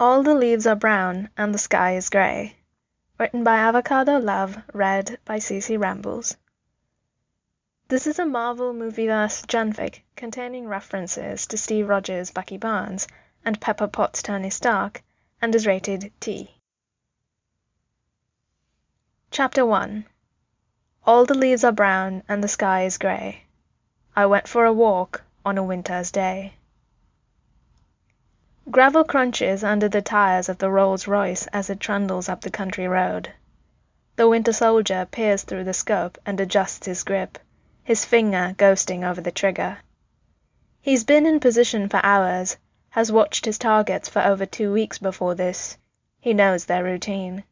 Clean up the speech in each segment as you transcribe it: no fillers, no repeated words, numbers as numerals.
All the leaves are brown and the sky is gray. Written by Avocado Love, read by Cece Rambles. This is a Marvel Movieverse genfic containing references to Steve Rogers' Bucky Barnes and Pepper Potts' Tony Stark, and is rated T. Chapter 1. All the leaves are brown and the sky is gray. I went for a walk on a winter's day. Gravel crunches under the tires of the Rolls-Royce as it trundles up the country road. The Winter Soldier peers through the scope and adjusts his grip, his finger ghosting over the trigger. He's been in position for hours, has watched his targets for over 2 weeks before this. He knows their routine.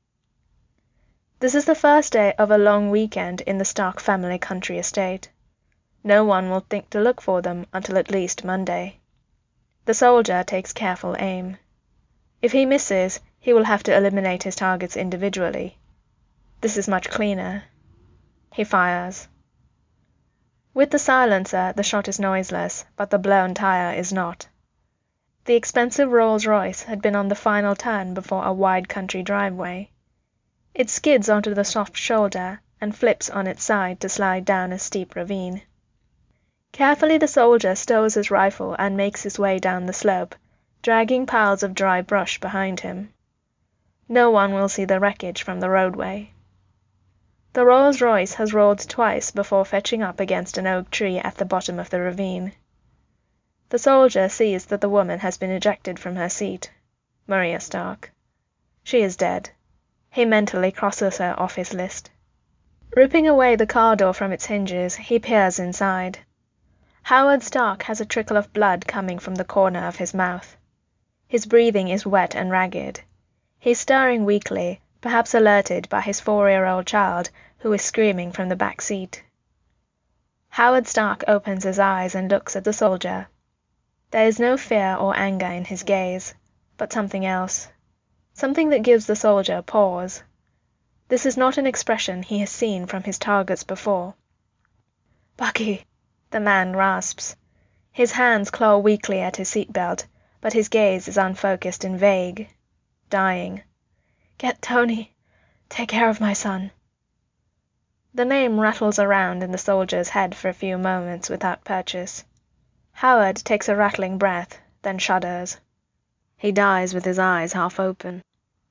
This is the first day of a long weekend in the Stark family country estate. No one will think to look for them until at least Monday. The soldier takes careful aim. If he misses, he will have to eliminate his targets individually. This is much cleaner. He fires. With the silencer, the shot is noiseless, but the blown tire is not. The expensive Rolls-Royce had been on the final turn before a wide country driveway. It skids onto the soft shoulder and flips on its side to slide down a steep ravine. Carefully the soldier stows his rifle and makes his way down the slope, dragging piles of dry brush behind him. No one will see the wreckage from the roadway. The Rolls-Royce has rolled twice before fetching up against an oak tree at the bottom of the ravine. The soldier sees that the woman has been ejected from her seat. Maria Stark. She is dead. He mentally crosses her off his list. Ripping away the car door from its hinges, he peers inside. Howard Stark has a trickle of blood coming from the corner of his mouth. His breathing is wet and ragged. He's stirring weakly, perhaps alerted by his 4-year-old child, who is screaming from the back seat. Howard Stark opens his eyes and looks at the soldier. There is no fear or anger in his gaze, but something else. Something that gives the soldier pause. This is not an expression he has seen from his targets before. "Bucky," the man rasps. His hands claw weakly at his seatbelt, but his gaze is unfocused and vague. Dying. "Get Tony. Take care of my son." The name rattles around in the soldier's head for a few moments without purchase. Howard takes a rattling breath, then shudders. He dies with his eyes half open.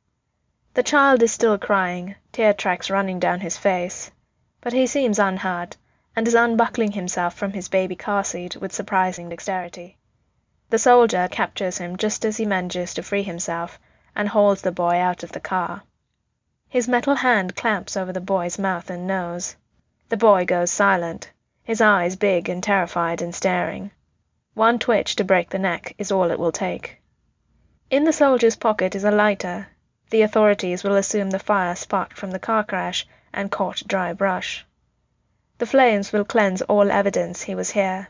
The child is still crying, tear tracks running down his face, but he seems unhurt, and is unbuckling himself from his baby car seat with surprising dexterity. The soldier captures him just as he manages to free himself, and hauls the boy out of the car. His metal hand clamps over the boy's mouth and nose. The boy goes silent, his eyes big and terrified and staring. One twitch to break the neck is all it will take. In the soldier's pocket is a lighter. The authorities will assume the fire sparked from the car crash and caught dry brush. The flames will cleanse all evidence he was here.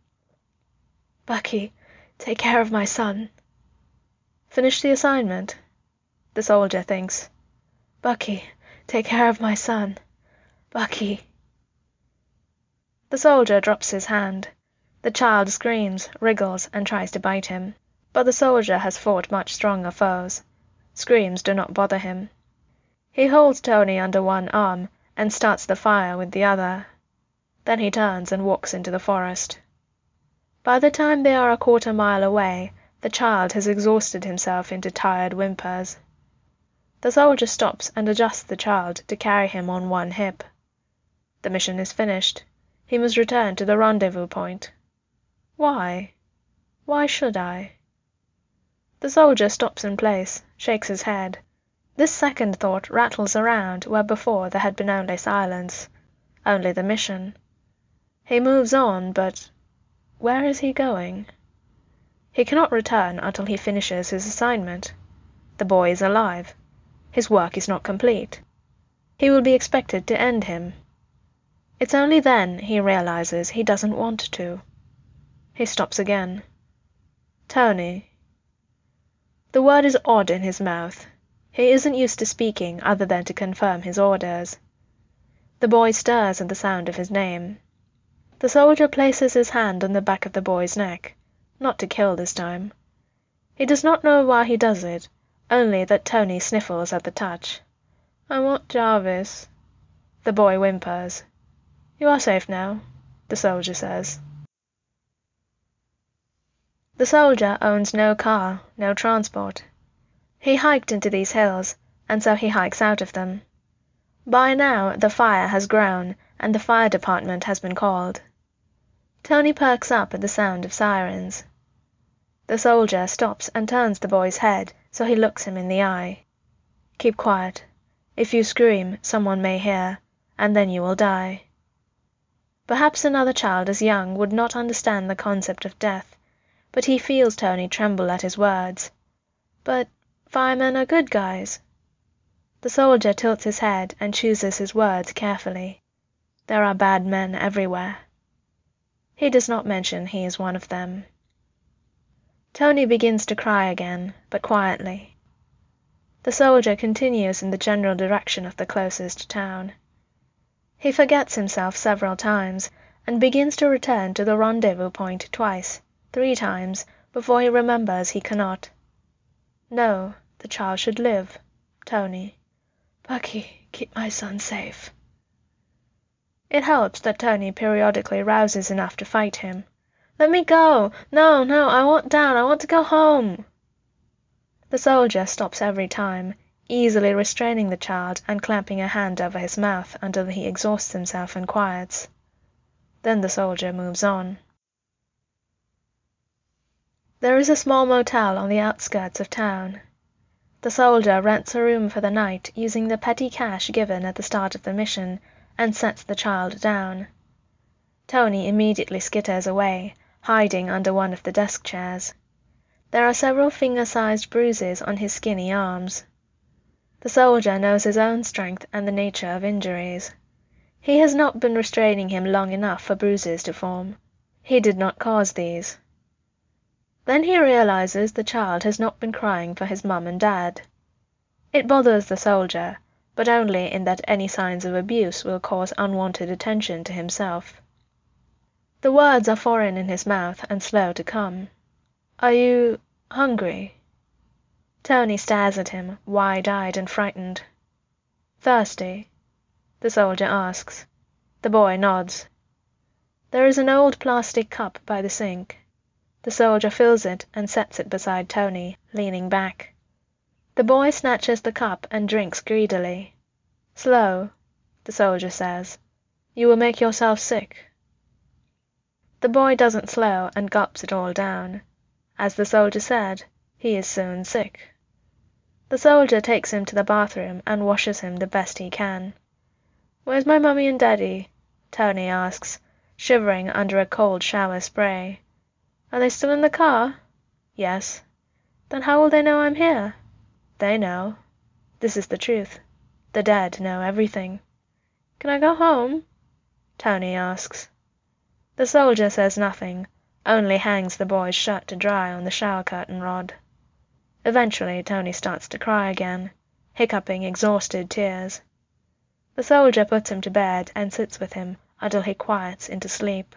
"Bucky, take care of my son." Finish the assignment? The soldier thinks. "Bucky, take care of my son. Bucky." The soldier drops his hand. The child screams, wriggles, and tries to bite him. But the soldier has fought much stronger foes. Screams do not bother him. He holds Tony under one arm and starts the fire with the other. Then he turns and walks into the forest. By the time they are a quarter-mile away, the child has exhausted himself into tired whimpers. The soldier stops and adjusts the child to carry him on one hip. The mission is finished. He must return to the rendezvous point. Why? Why should I? The soldier stops in place, shakes his head. This second thought rattles around where before there had been only silence, only the mission. He moves on, but where is he going? He cannot return until he finishes his assignment. The boy is alive. His work is not complete. He will be expected to end him. It's only then he realizes he doesn't want to. He stops again. Tony. The word is odd in his mouth. He isn't used to speaking other than to confirm his orders. The boy stirs at the sound of his name. The soldier places his hand on the back of the boy's neck, not to kill this time. He does not know why he does it, only that Tony sniffles at the touch. "I want Jarvis," the boy whimpers. "You are safe now," the soldier says. The soldier owns no car, no transport. He hiked into these hills, and so he hikes out of them. By now the fire has grown, and the fire department has been called. Tony perks up at the sound of sirens. The soldier stops and turns the boy's head so he looks him in the eye. "Keep quiet. If you scream, someone may hear, and then you will die." Perhaps another child as young would not understand the concept of death, but he feels Tony tremble at his words. "But firemen are good guys." The soldier tilts his head and chooses his words carefully. There are bad men everywhere. He does not mention he is one of them. Tony begins to cry again, but quietly. The soldier continues in the general direction of the closest town. He forgets himself several times, and begins to return to the rendezvous point twice, 3 times, before he remembers he cannot. No, the child should live. Tony. "Bucky, keep my son safe." It helps that Tony periodically rouses enough to fight him. "Let me go! No, I want down, I want to go home!" The soldier stops every time, easily restraining the child and clamping a hand over his mouth until he exhausts himself and quiets. Then the soldier moves on. There is a small motel on the outskirts of town. The soldier rents a room for the night using the petty cash given at the start of the mission, and sets the child down. Tony immediately skitters away, hiding under one of the desk chairs. There are several finger-sized bruises on his skinny arms. The soldier knows his own strength and the nature of injuries. He has not been restraining him long enough for bruises to form. He did not cause these. Then he realizes the child has not been crying for his mum and dad. It bothers the soldier, but only in that any signs of abuse will cause unwanted attention to himself. The words are foreign in his mouth and slow to come. "Are you hungry?" Tony stares at him, wide-eyed and frightened. "Thirsty?" the soldier asks. The boy nods. There is an old plastic cup by the sink. The soldier fills it and sets it beside Tony, leaning back. The boy snatches the cup and drinks greedily. "Slow," the soldier says. "You will make yourself sick." The boy doesn't slow and gulps it all down. As the soldier said, he is soon sick. The soldier takes him to the bathroom and washes him the best he can. "Where's my mummy and daddy?" Tony asks, shivering under a cold shower spray. "Are they still in the car?" "Yes." "Then how will they know I'm here?" "They know. This is the truth. The dead know everything." "Can I go home?" Tony asks. The soldier says nothing, only hangs the boy's shirt to dry on the shower curtain rod. Eventually Tony starts to cry again, hiccuping exhausted tears. The soldier puts him to bed and sits with him until he quiets into sleep.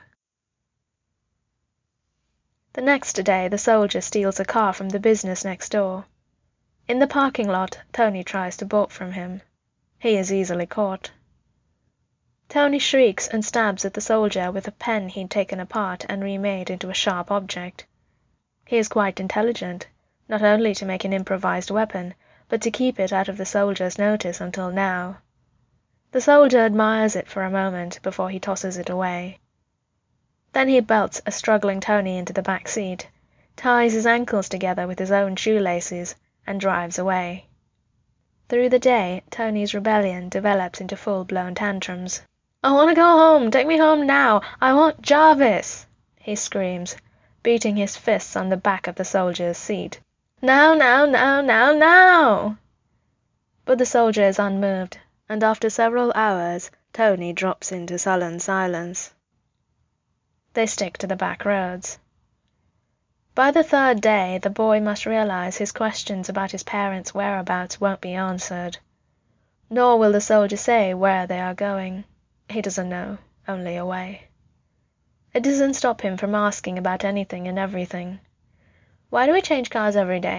The next day the soldier steals a car from the business next door. In the parking lot, Tony tries to bolt from him. He is easily caught. Tony shrieks and stabs at the soldier with a pen he'd taken apart and remade into a sharp object. He is quite intelligent, not only to make an improvised weapon, but to keep it out of the soldier's notice until now. The soldier admires it for a moment before he tosses it away. Then he belts a struggling Tony into the back seat, ties his ankles together with his own shoelaces, and drives away. Through the day, Tony's rebellion develops into full-blown tantrums. "I want to go home! Take me home now! I want Jarvis!" he screams, beating his fists on the back of the soldier's seat. "Now, now, now, now, now!" But the soldier is unmoved, and after several hours, Tony drops into sullen silence. They stick to the back roads. By the 3rd day, the boy must realize his questions about his parents' whereabouts won't be answered. Nor will the soldier say where they are going. He doesn't know, only away. It doesn't stop him from asking about anything and everything. "Why do we change cars every day?"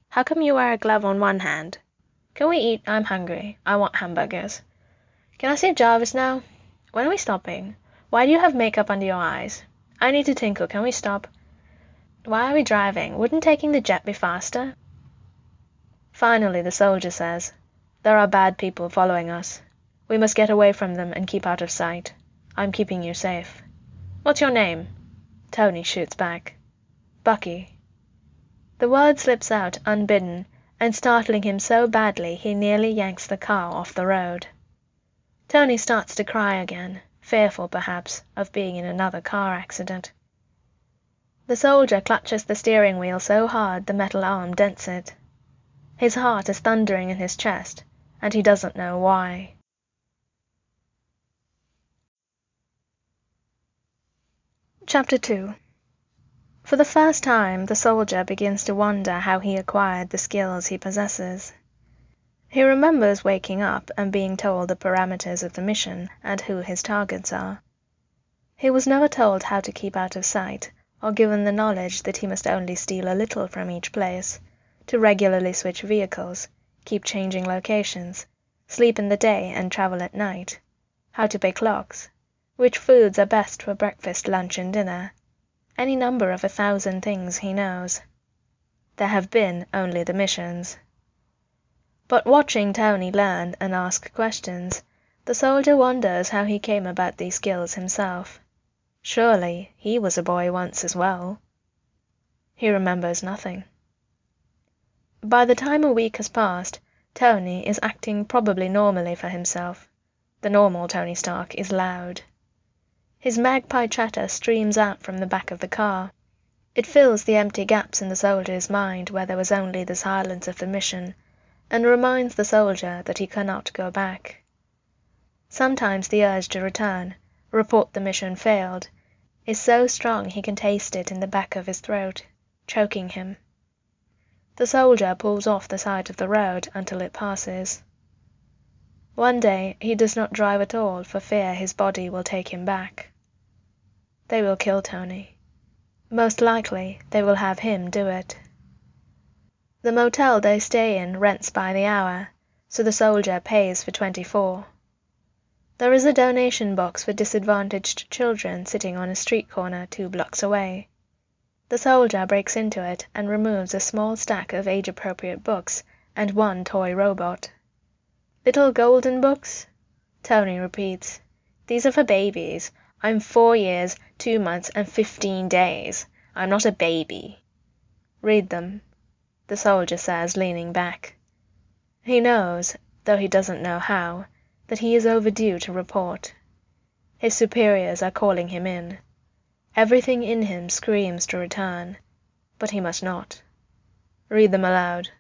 How come you wear a glove on one hand? Can we eat? I'm hungry. I want hamburgers. Can I see Jarvis now? When are we stopping? Why do you have makeup under your eyes? I need to tinkle. Can we stop? Why are we driving? Wouldn't taking the jet be faster? Finally, the soldier says, "There are bad people following us. We must get away from them and keep out of sight. I'm keeping you safe." "What's your name?" Tony shoots back. "Bucky." The word slips out unbidden, and startling him so badly he nearly yanks the car off the road. Tony starts to cry again, fearful, perhaps, of being in another car accident. The soldier clutches the steering wheel so hard the metal arm dents it. His heart is thundering in his chest, and he doesn't know why. Chapter 2. For the first time, the soldier begins to wonder how he acquired the skills he possesses. He remembers waking up and being told the parameters of the mission and who his targets are. He was never told how to keep out of sight, or given the knowledge that he must only steal a little from each place, to regularly switch vehicles, keep changing locations, sleep in the day and travel at night, how to pay clocks, which foods are best for breakfast, lunch, and dinner. Any number of 1,000 things he knows. There have been only the missions. But watching Tony learn and ask questions, the soldier wonders how he came about these skills himself. Surely he was a boy once as well. He remembers nothing. By the time a week has passed, Tony is acting probably normally for himself. The normal Tony Stark is loud. His magpie chatter streams out from the back of the car. It fills the empty gaps in the soldier's mind where there was only the silence of the mission, and reminds the soldier that he cannot go back. Sometimes the urge to return, report the mission failed, is so strong he can taste it in the back of his throat, choking him. The soldier pulls off the side of the road until it passes. One day he does not drive at all for fear his body will take him back. They will kill Tony. Most likely they will have him do it. The motel they stay in rents by the hour, so the soldier pays for 24. There is a donation box for disadvantaged children sitting on a street corner 2 blocks away. The soldier breaks into it and removes a small stack of age-appropriate books and 1 toy robot. "Little golden books?" Tony repeats. "These are for babies. I'm 4 years, 2 months, and 15 days. I'm not a baby." "Read them," the soldier says, leaning back. He knows, though he doesn't know how, that he is overdue to report. His superiors are calling him in. Everything in him screams to return, but he must not. Read them aloud.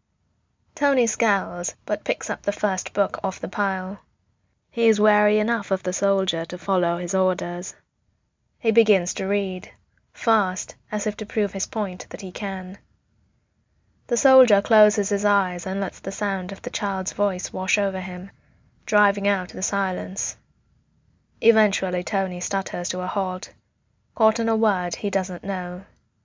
Tony scowls, but picks up the first book off the pile. He is wary enough of the soldier to follow his orders. He begins to read, fast, as if to prove his point that he can. The soldier closes his eyes and lets the sound of the child's voice wash over him, driving out the silence. Eventually Tony stutters to a halt, caught on a word he doesn't know.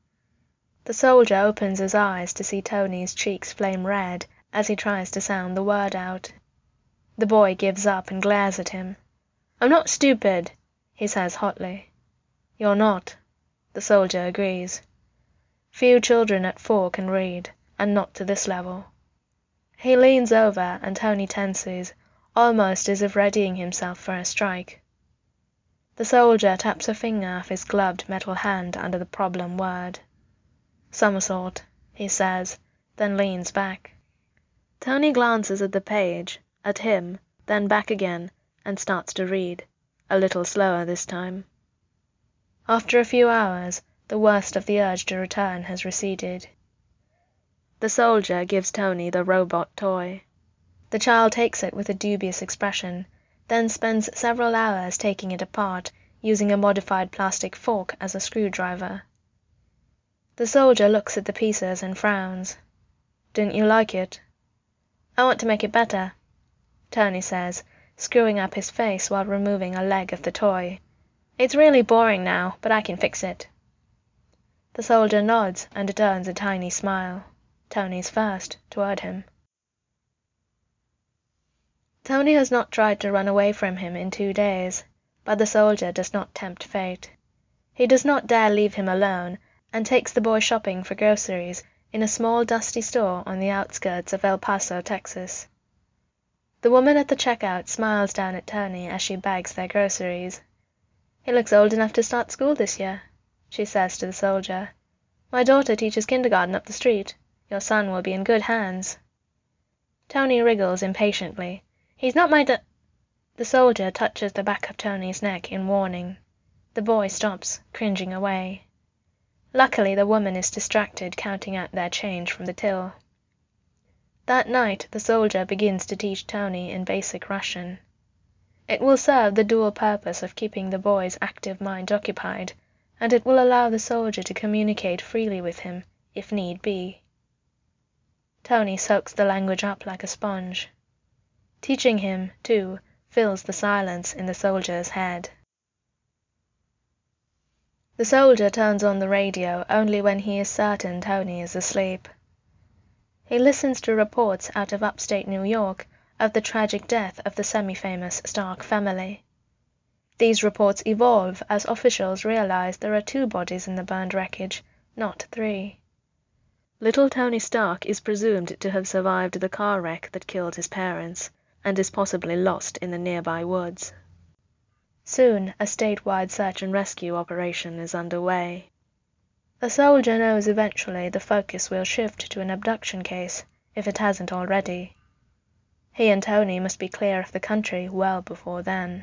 The soldier opens his eyes to see Tony's cheeks flame red as he tries to sound the word out. The boy gives up and glares at him. "I'm not stupid," he says hotly. "You're not," the soldier agrees. Few children at 4 can read, and not to this level. He leans over and Tony tenses, almost as if readying himself for a strike. The soldier taps a finger of his gloved metal hand under the problem word. "Somersault," he says, then leans back. Tony glances at the page, at him, then back again, and starts to read, a little slower this time. After a few hours, the worst of the urge to return has receded. The soldier gives Tony the robot toy. The child takes it with a dubious expression, then spends several hours taking it apart, using a modified plastic fork as a screwdriver. The soldier looks at the pieces and frowns. "Didn't you like it?" "I want to make it better," Tony says, screwing up his face while removing a leg of the toy. "It's really boring now, but I can fix it." The soldier nods and turns a tiny smile. Tony's first, toward him. Tony has not tried to run away from him in 2 days, but the soldier does not tempt fate. He does not dare leave him alone, and takes the boy shopping for groceries in a small dusty store on the outskirts of El Paso, Texas. The woman at the checkout smiles down at Tony as she bags their groceries. "He looks old enough to start school this year," she says to the soldier. "My daughter teaches kindergarten up the street. Your son will be in good hands." Tony wriggles impatiently. "He's not my The soldier touches the back of Tony's neck in warning. The boy stops, cringing away. Luckily the woman is distracted counting out their change from the till. That night the soldier begins to teach Tony in basic Russian. It will serve the dual purpose of keeping the boy's active mind occupied, and it will allow the soldier to communicate freely with him, if need be. Tony soaks the language up like a sponge. Teaching him, too, fills the silence in the soldier's head. The soldier turns on the radio only when he is certain Tony is asleep. He listens to reports out of upstate New York of the tragic death of the semi-famous Stark family. These reports evolve as officials realize there are 2 bodies in the burned wreckage, not 3. Little Tony Stark is presumed to have survived the car wreck that killed his parents, and is possibly lost in the nearby woods. Soon a statewide search and rescue operation is underway. The soldier knows eventually the focus will shift to an abduction case, if it hasn't already. He and Tony must be clear of the country well before then.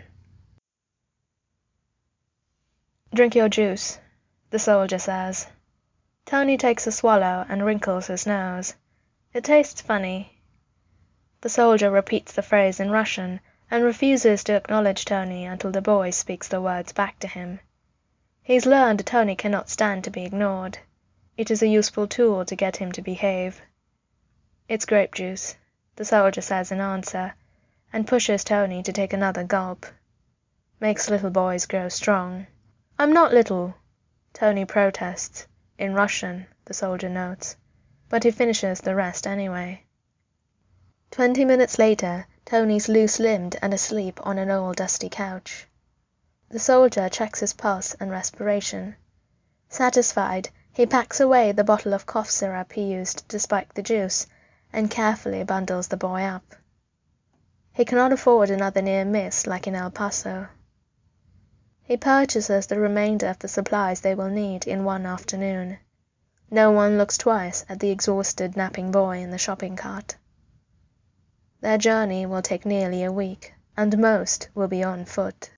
"Drink your juice," the soldier says. Tony takes a swallow and wrinkles his nose. It tastes funny. The soldier repeats the phrase in Russian and refuses to acknowledge Tony until the boy speaks the words back to him. He's learned Tony cannot stand to be ignored. It is a useful tool to get him to behave. "It's grape juice," the soldier says in answer, and pushes Tony to take another gulp. Makes little boys grow strong. "I'm not little," Tony protests, in Russian, the soldier notes, but he finishes the rest anyway. 20 minutes later, Tony's loose-limbed and asleep on an old dusty couch. The soldier checks his pulse and respiration. Satisfied, he packs away the bottle of cough syrup he used to spike the juice, and carefully bundles the boy up. He cannot afford another near miss like in El Paso. He purchases the remainder of the supplies they will need in one afternoon. No one looks twice at the exhausted napping boy in the shopping cart. Their journey will take nearly a week, and most will be on foot.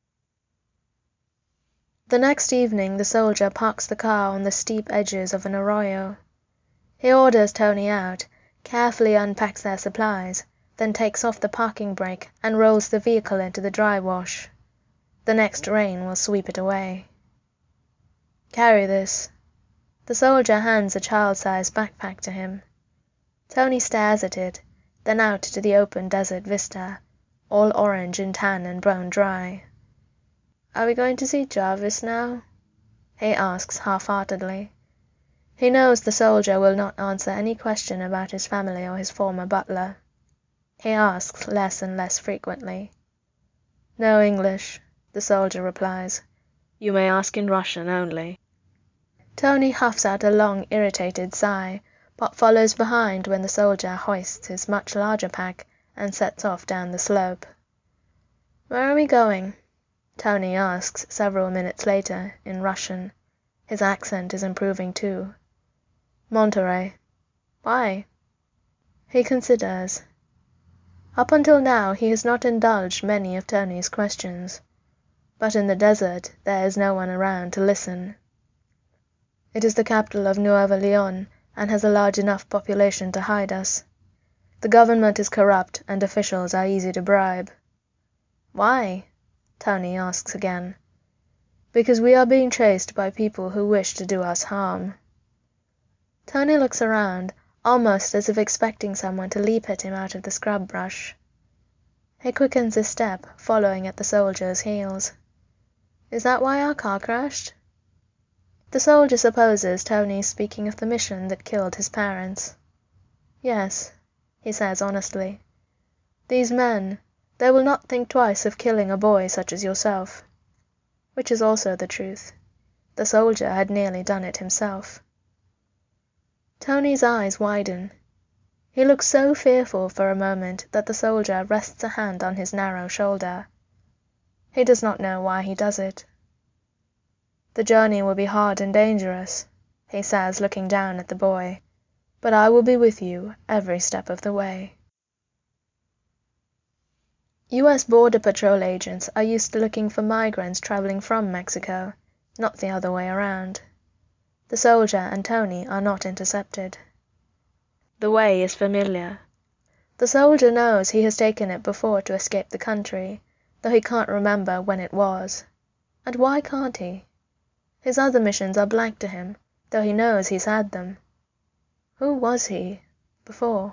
The next evening the soldier parks the car on the steep edges of an arroyo. He orders Tony out, carefully unpacks their supplies, then takes off the parking brake and rolls the vehicle into the dry wash. The next rain will sweep it away. "Carry this." The soldier hands a child-sized backpack to him. Tony stares at it, then out to the open desert vista, all orange and tan and bone dry. "Are we going to see Jarvis now?" he asks half-heartedly. He knows the soldier will not answer any question about his family or his former butler. He asks less and less frequently. "No English," the soldier replies. "You may ask in Russian only." Tony huffs out a long, irritated sigh, but follows behind when the soldier hoists his much larger pack and sets off down the slope. "Where are we going?" Tony asks several minutes later, in Russian. His accent is improving too. "Monterey." "Why?" He considers. Up until now he has not indulged many of Tony's questions. But in the desert there is no one around to listen. "It is the capital of Nuevo Leon, and has a large enough population to hide us. The government is corrupt, and officials are easy to bribe." "Why?" Tony asks again. "Because we are being chased by people who wish to do us harm." Tony looks around, almost as if expecting someone to leap at him out of the scrub brush. He quickens his step, following at the soldier's heels. "Is that why our car crashed?" The soldier supposes Tony is speaking of the mission that killed his parents. Yes, he says honestly. These men, they will not think twice of killing a boy such as yourself. Which is also the truth. The soldier had nearly done it himself. Tony's eyes widen. He looks so fearful for a moment that the soldier rests a hand on his narrow shoulder. He does not know why he does it. The journey will be hard and dangerous, he says, looking down at the boy, but I will be with you every step of the way. U.S. Border Patrol agents are used to looking for migrants traveling from Mexico, not the other way around. The soldier and Tony are not intercepted. The way is familiar. The soldier knows he has taken it before to escape the country, though he can't remember when it was. And why can't he? His other missions are blank to him, though he knows he's had them. Who was he before?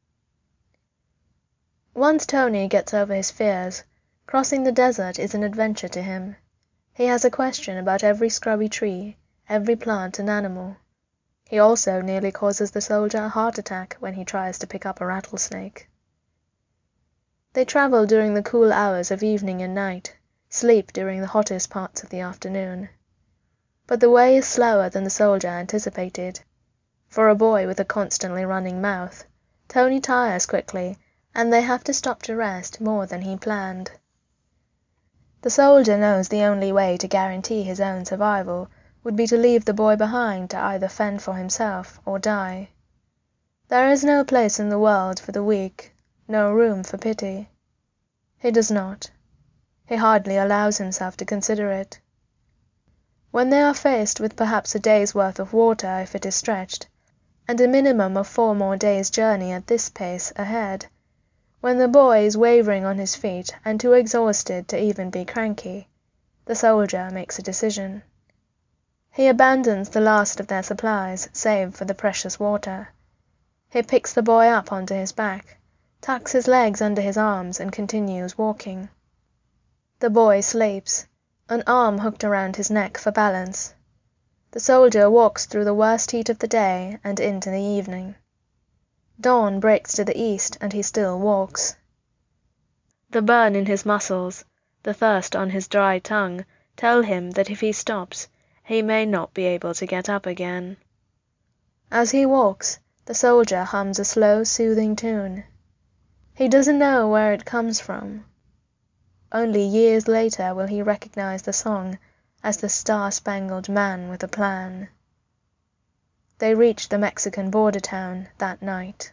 Once Tony gets over his fears, crossing the desert is an adventure to him. He has a question about every scrubby tree, every plant and animal. He also nearly causes the soldier a heart attack when he tries to pick up a rattlesnake. They travel during the cool hours of evening and night, sleep during the hottest parts of the afternoon. But the way is slower than the soldier anticipated. For a boy with a constantly running mouth, Tony tires quickly, and they have to stop to rest more than he planned. The soldier knows the only way to guarantee his own survival would be to leave the boy behind to either fend for himself or die. There is no place in the world for the weak, no room for pity. He does not. He hardly allows himself to consider it. When they are faced with perhaps a day's worth of water if it is stretched, and a minimum of 4 more days' journey at this pace ahead, when the boy is wavering on his feet and too exhausted to even be cranky, the soldier makes a decision. He abandons the last of their supplies, save for the precious water. He picks the boy up onto his back, tucks his legs under his arms, and continues walking. The boy sleeps, an arm hooked around his neck for balance. The soldier walks through the worst heat of the day and into the evening. Dawn breaks to the east, and he still walks. The burn in his muscles, the thirst on his dry tongue, tell him that if he stops, he may not be able to get up again. As he walks, the soldier hums a slow, soothing tune. He doesn't know where it comes from. Only years later will he recognize the song as the Star-Spangled Man with a Plan. They reach the Mexican border town that night.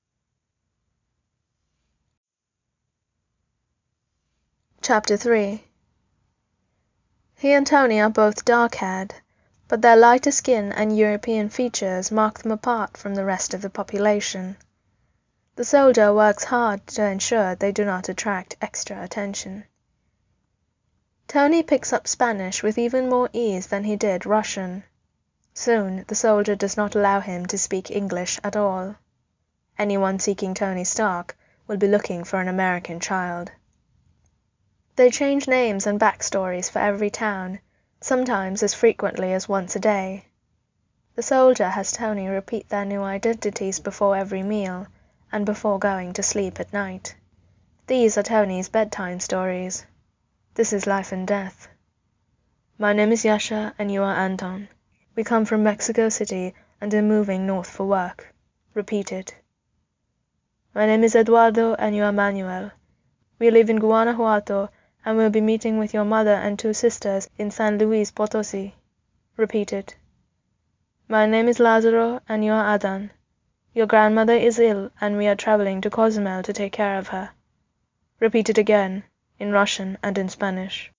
Chapter 3. He and Tony are both dark-haired, but their lighter skin and European features mark them apart from the rest of the population. The soldier works hard to ensure they do not attract extra attention. Tony picks up Spanish with even more ease than he did Russian. Soon the soldier does not allow him to speak English at all. Anyone seeking Tony Stark will be looking for an American child. They change names and backstories for every town, sometimes as frequently as once a day. The soldier has Tony repeat their new identities before every meal, and before going to sleep at night. These are Tony's bedtime stories. This is life and death. My name is Yasha, and you are Anton. We come from Mexico City and are moving north for work. Repeated. My name is Eduardo, and you are Manuel. We live in Guanajuato and will be meeting with your mother and 2 sisters in San Luis Potosi. Repeated. My name is Lazaro, and you are Adan. Your grandmother is ill, and we are traveling to Cozumel to take care of her. Repeated again, in Russian and in Spanish.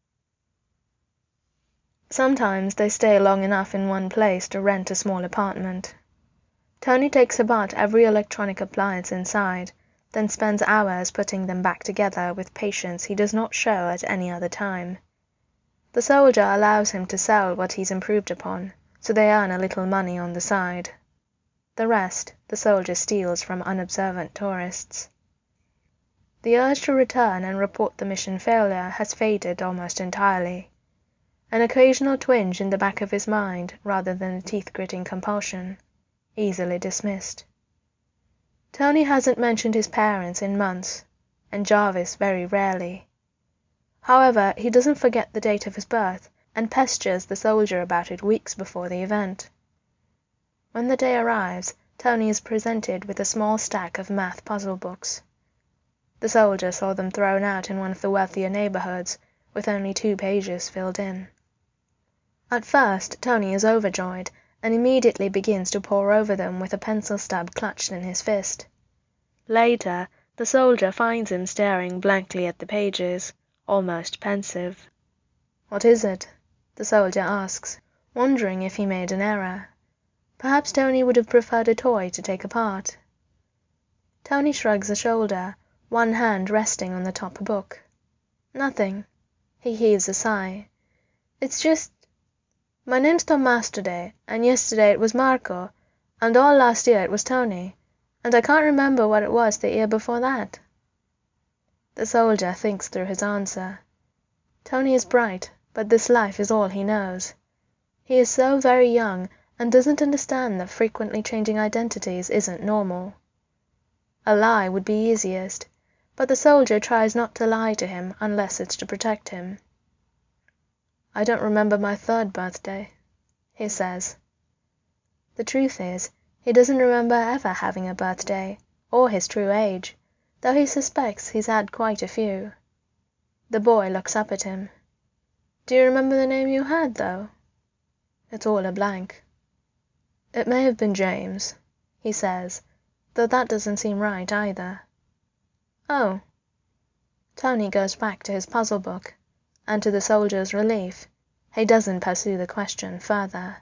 Sometimes they stay long enough in one place to rent a small apartment. Tony takes apart every electronic appliance inside, then spends hours putting them back together with patience he does not show at any other time. The soldier allows him to sell what he's improved upon, so they earn a little money on the side. The rest the soldier steals from unobservant tourists. The urge to return and report the mission failure has faded almost entirely. an occasional twinge in the back of his mind rather than a teeth-gritting compulsion, easily dismissed. Tony hasn't mentioned his parents in months, and Jarvis very rarely. However, he doesn't forget the date of his birth, and pesters the soldier about it weeks before the event. When the day arrives, Tony is presented with a small stack of math puzzle books. The soldier saw them thrown out in one of the wealthier neighborhoods, with only 2 pages filled in. At first, Tony is overjoyed, and immediately begins to pore over them with a pencil stub clutched in his fist. Later, the soldier finds him staring blankly at the pages, almost pensive. "What is it?" the soldier asks, wondering if he made an error. Perhaps Tony would have preferred a toy to take apart. Tony shrugs a shoulder, one hand resting on the top book. "Nothing." He heaves a sigh. "It's just... my name's Tomas today, and yesterday it was Marco, and all last year it was Tony, and I can't remember what it was the year before that." The soldier thinks through his answer. Tony is bright, but this life is all he knows. He is so very young, and doesn't understand that frequently changing identities isn't normal. A lie would be easiest, but the soldier tries not to lie to him unless it's to protect him. "I don't remember my 3rd birthday," he says. The truth is, he doesn't remember ever having a birthday, or his true age, though he suspects he's had quite a few. The boy looks up at him. "Do you remember the name you had, though?" It's all a blank. "It may have been James," he says, though that doesn't seem right either. "Oh." Tony goes back to his puzzle book, and to the soldier's relief, he doesn't pursue the question further.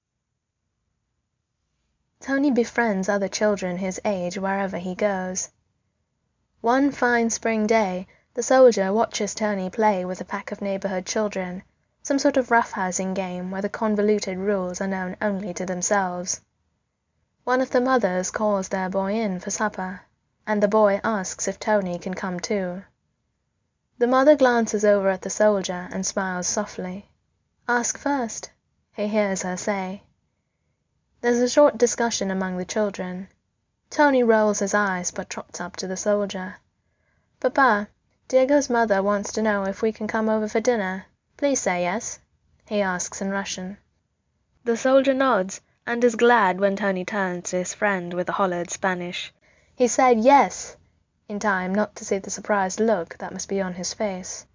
Tony befriends other children his age wherever he goes. One fine spring day, the soldier watches Tony play with a pack of neighborhood children, some sort of roughhousing game where the convoluted rules are known only to themselves. One of the mothers calls their boy in for supper, and the boy asks if Tony can come too. The mother glances over at the soldier and smiles softly. "Ask first," he hears her say. There's a short discussion among the children. Tony rolls his eyes but trots up to the soldier. "Papa, Diego's mother wants to know if we can come over for dinner. Please say yes," he asks in Russian. The soldier nods, and is glad when Tony turns to his friend with the hollered Spanish. He said yes, in time not to see the surprised look that must be on his face.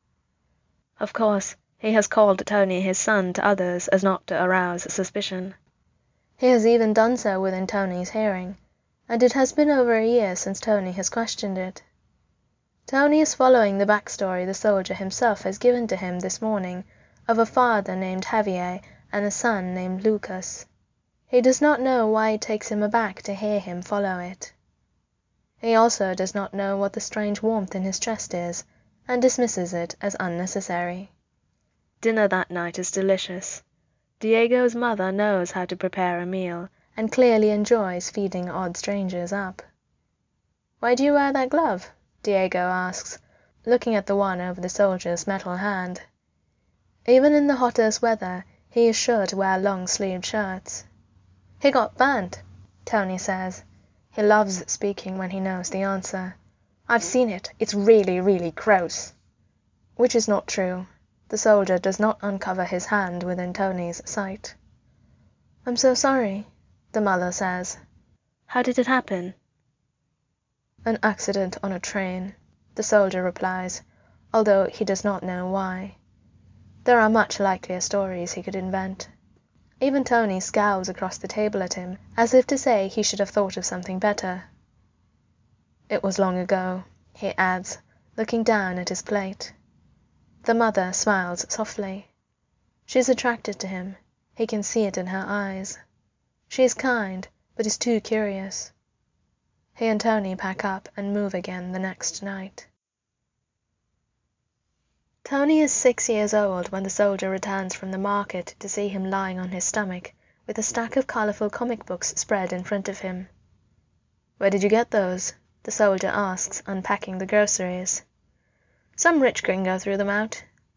Of course, he has called Tony his son to others as not to arouse suspicion. He has even done so within Tony's hearing, and it has been over a year since Tony has questioned it. Tony is following the backstory the soldier himself has given to him this morning of a father named Javier and a son named Lucas. He does not know why it takes him aback to hear him follow it. He also does not know what the strange warmth in his chest is, and dismisses it as unnecessary. Dinner that night is delicious. Diego's mother knows how to prepare a meal, and clearly enjoys feeding odd strangers up. "Why do you wear that glove?" Diego asks, looking at the one over the soldier's metal hand. Even in the hottest weather, he is sure to wear long-sleeved shirts. "He got burnt," Tony says. He loves speaking when he knows the answer. "I've seen it. It's really, really gross." Which is not true. The soldier does not uncover his hand within Tony's sight. "I'm so sorry," the mother says. "How did it happen?" "An accident on a train," the soldier replies, although he does not know why. There are much likelier stories he could invent. Even Tony scowls across the table at him, as if to say he should have thought of something better. "It was long ago," he adds, looking down at his plate. The mother smiles softly. She is attracted to him. He can see it in her eyes. She is kind, but is too curious. He and Tony pack up and move again the next night. Tony is 6 years old when the soldier returns from the market to see him lying on his stomach, with a stack of colorful comic books spread in front of him. "Where did you get those?" the soldier asks, unpacking the groceries. "Some rich gringo threw them out.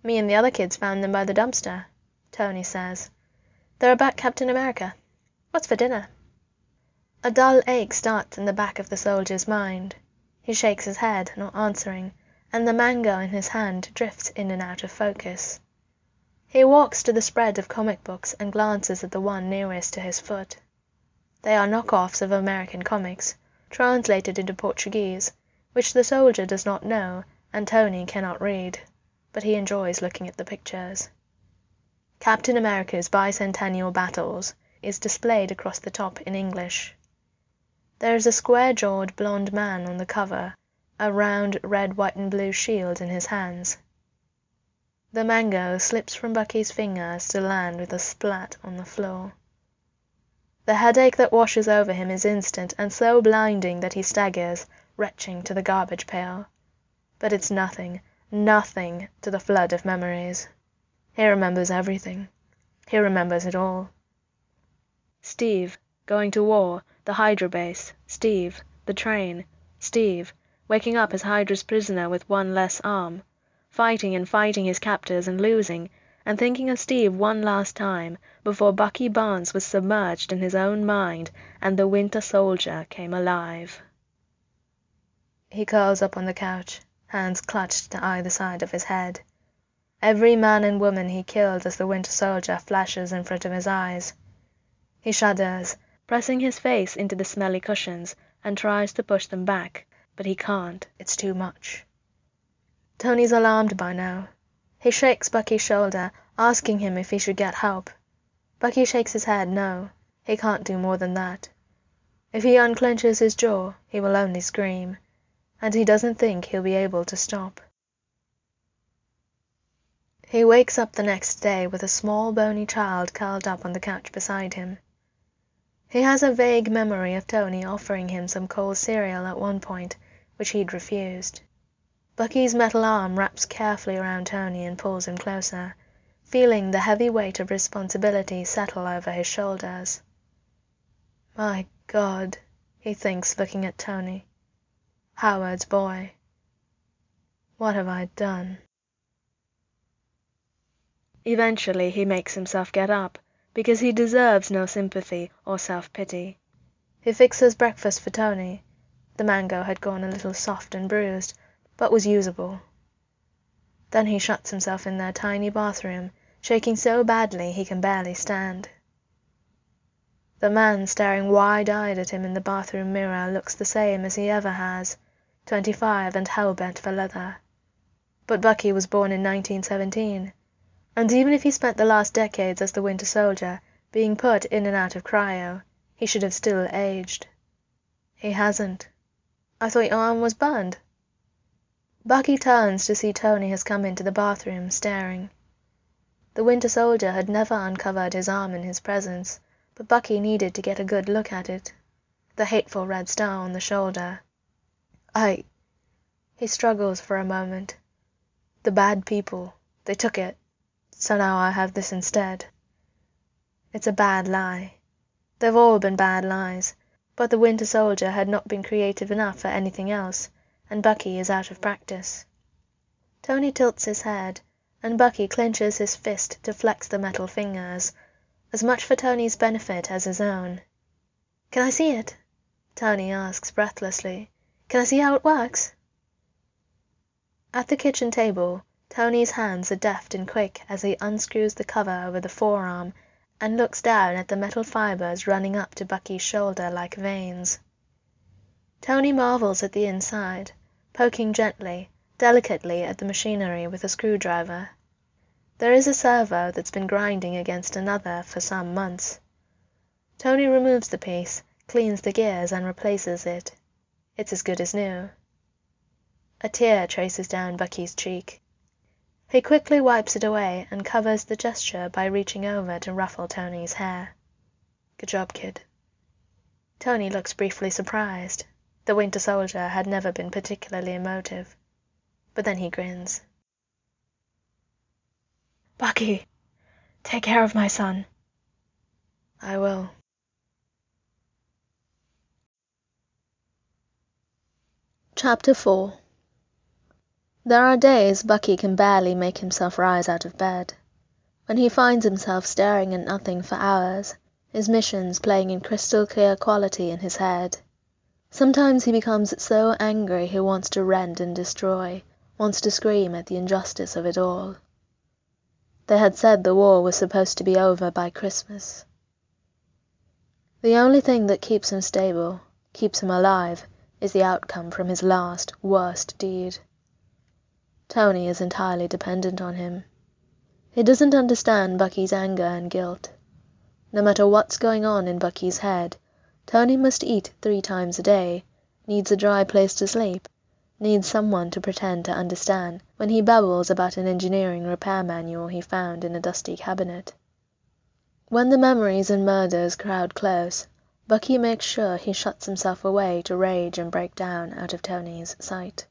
Me and the other kids found them by the dumpster, Tony says. They're about Captain America. What's for dinner? A dull ache starts in the back of the soldier's mind. He shakes his head, not answering, and the mango in his hand drifts in and out of focus. He walks to the spread of comic books and glances at the one nearest to his foot. They are knockoffs of American comics, translated into Portuguese, which the soldier does not know and Tony cannot read, but he enjoys looking at the pictures. Captain America's Bicentennial Battles is displayed across the top in English. There is a square-jawed blond man on the cover, a round red, white and blue shield in his hands. The mango slips from Bucky's fingers to land with a splat on the floor. The headache that washes over him is instant and so blinding that he staggers, retching, to the garbage pail. But it's nothing, nothing to the flood of memories. He remembers everything. He remembers it all. Steve, going to war, the Hydra base, Steve, the train, Steve, waking up as Hydra's prisoner with one less arm, fighting and fighting his captors and losing, and thinking of Steve one last time before Bucky Barnes was submerged in his own mind and the Winter Soldier came alive. He curls up on the couch, hands clutched to either side of his head. Every man and woman he killed as the Winter Soldier flashes in front of his eyes. He shudders, pressing his face into the smelly cushions, and tries to push them back, but he can't. It's too much. Tony's alarmed by now. He shakes Bucky's shoulder, asking him if he should get help. Bucky shakes his head no. He can't do more than that. If he unclenches his jaw, he will only scream, and he doesn't think he'll be able to stop. He wakes up the next day with a small bony child curled up on the couch beside him. He has a vague memory of Tony offering him some cold cereal at one point, which he'd refused. Bucky's metal arm wraps carefully around Tony and pulls him closer, feeling the heavy weight of responsibility settle over his shoulders. My God, he thinks, looking at Tony. Howard's boy. What have I done? Eventually he makes himself get up, because he deserves no sympathy or self-pity. He fixes breakfast for Tony. The mango had gone a little soft and bruised, but was usable. Then he shuts himself in their tiny bathroom, shaking so badly he can barely stand. The man staring wide-eyed at him in the bathroom mirror looks the same as he ever has, 25 and hell-bent for leather. But Bucky was born in 1917. And even if he spent the last decades as the Winter Soldier, being put in and out of cryo, he should have still aged. He hasn't. I thought your arm was burned. Bucky turns to see Tony has come into the bathroom, staring. The Winter Soldier had never uncovered his arm in his presence, but Bucky needed to get a good look at it. The hateful red star on the shoulder. He struggles for a moment. The bad people, they took it. So now I have this instead. It's a bad lie. They've all been bad lies, but the Winter Soldier had not been creative enough for anything else, and Bucky is out of practice. Tony tilts his head, and Bucky clenches his fist to flex the metal fingers, as much for Tony's benefit as his own. Can I see it? Tony asks breathlessly. Can I see how it works? At the kitchen table, Tony's hands are deft and quick as he unscrews the cover over the forearm and looks down at the metal fibers running up to Bucky's shoulder like veins. Tony marvels at the inside, poking gently, delicately at the machinery with a screwdriver. There is a servo that's been grinding against another for some months. Tony removes the piece, cleans the gears and replaces it. It's as good as new. A tear traces down Bucky's cheek. He quickly wipes it away and covers the gesture by reaching over to ruffle Tony's hair. Good job, kid. Tony looks briefly surprised. The Winter Soldier had never been particularly emotive. But then he grins. Bucky, take care of my son. I will. Chapter 4. There are days Bucky can barely make himself rise out of bed. When he finds himself staring at nothing for hours, his missions playing in crystal clear quality in his head. Sometimes he becomes so angry he wants to rend and destroy, wants to scream at the injustice of it all. They had said the war was supposed to be over by Christmas. The only thing that keeps him stable, keeps him alive, is the outcome from his last, worst deed. Tony is entirely dependent on him. He doesn't understand Bucky's anger and guilt. No matter what's going on in Bucky's head, Tony must eat 3 times a day, needs a dry place to sleep, needs someone to pretend to understand when he babbles about an engineering repair manual he found in a dusty cabinet. When the memories and murders crowd close, Bucky makes sure he shuts himself away to rage and break down out of Tony's sight.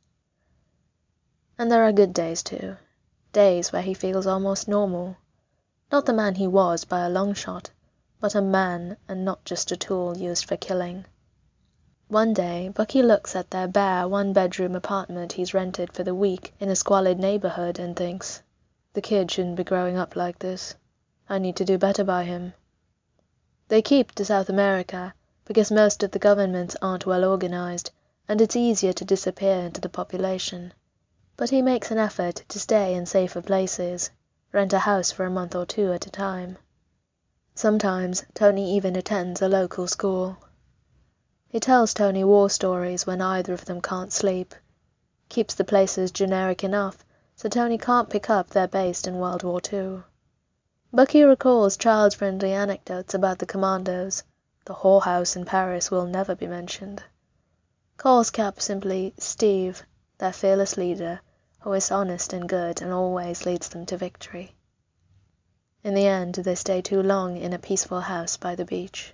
And there are good days too, days where he feels almost normal. Not the man he was by a long shot, but a man and not just a tool used for killing. One day, Bucky looks at their bare 1-bedroom apartment he's rented for the week in a squalid neighborhood and thinks, the kid shouldn't be growing up like this. I need to do better by him. They keep to South America because most of the governments aren't well organized, and it's easier to disappear into the population. But he makes an effort to stay in safer places, rent a house for a month or 2 at a time. Sometimes Tony even attends a local school. He tells Tony war stories when either of them can't sleep, keeps the places generic enough so Tony can't pick up they're based in World War II. Bucky recalls child-friendly anecdotes about the commandos. The whorehouse in Paris will never be mentioned. Calls Cap simply Steve, their fearless leader, who is honest and good and always leads them to victory. In the end, they stay too long in a peaceful house by the beach.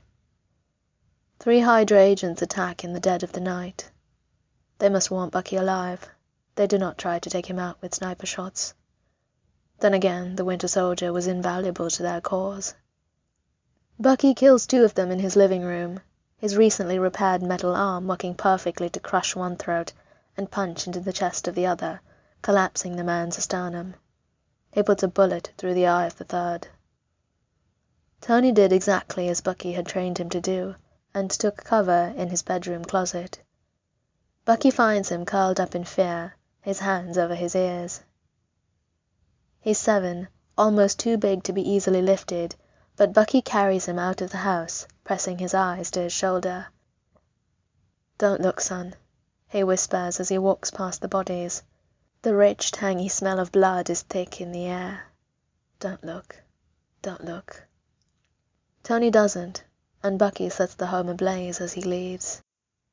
3 Hydra agents attack in the dead of the night. They must want Bucky alive. They do not try to take him out with sniper shots. Then again, the Winter Soldier was invaluable to their cause. Bucky kills 2 of them in his living room, his recently repaired metal arm working perfectly to crush one throat and punch into the chest of the other, collapsing the man's sternum. He puts a bullet through the eye of the third. Tony did exactly as Bucky had trained him to do, and took cover in his bedroom closet. Bucky finds him curled up in fear, his hands over his ears. He's 7, almost too big to be easily lifted, but Bucky carries him out of the house, pressing his eyes to his shoulder. "Don't look, son," he whispers as he walks past the bodies. The rich, tangy smell of blood is thick in the air. "Don't look. Don't look." Tony doesn't, and Bucky sets the home ablaze as he leaves.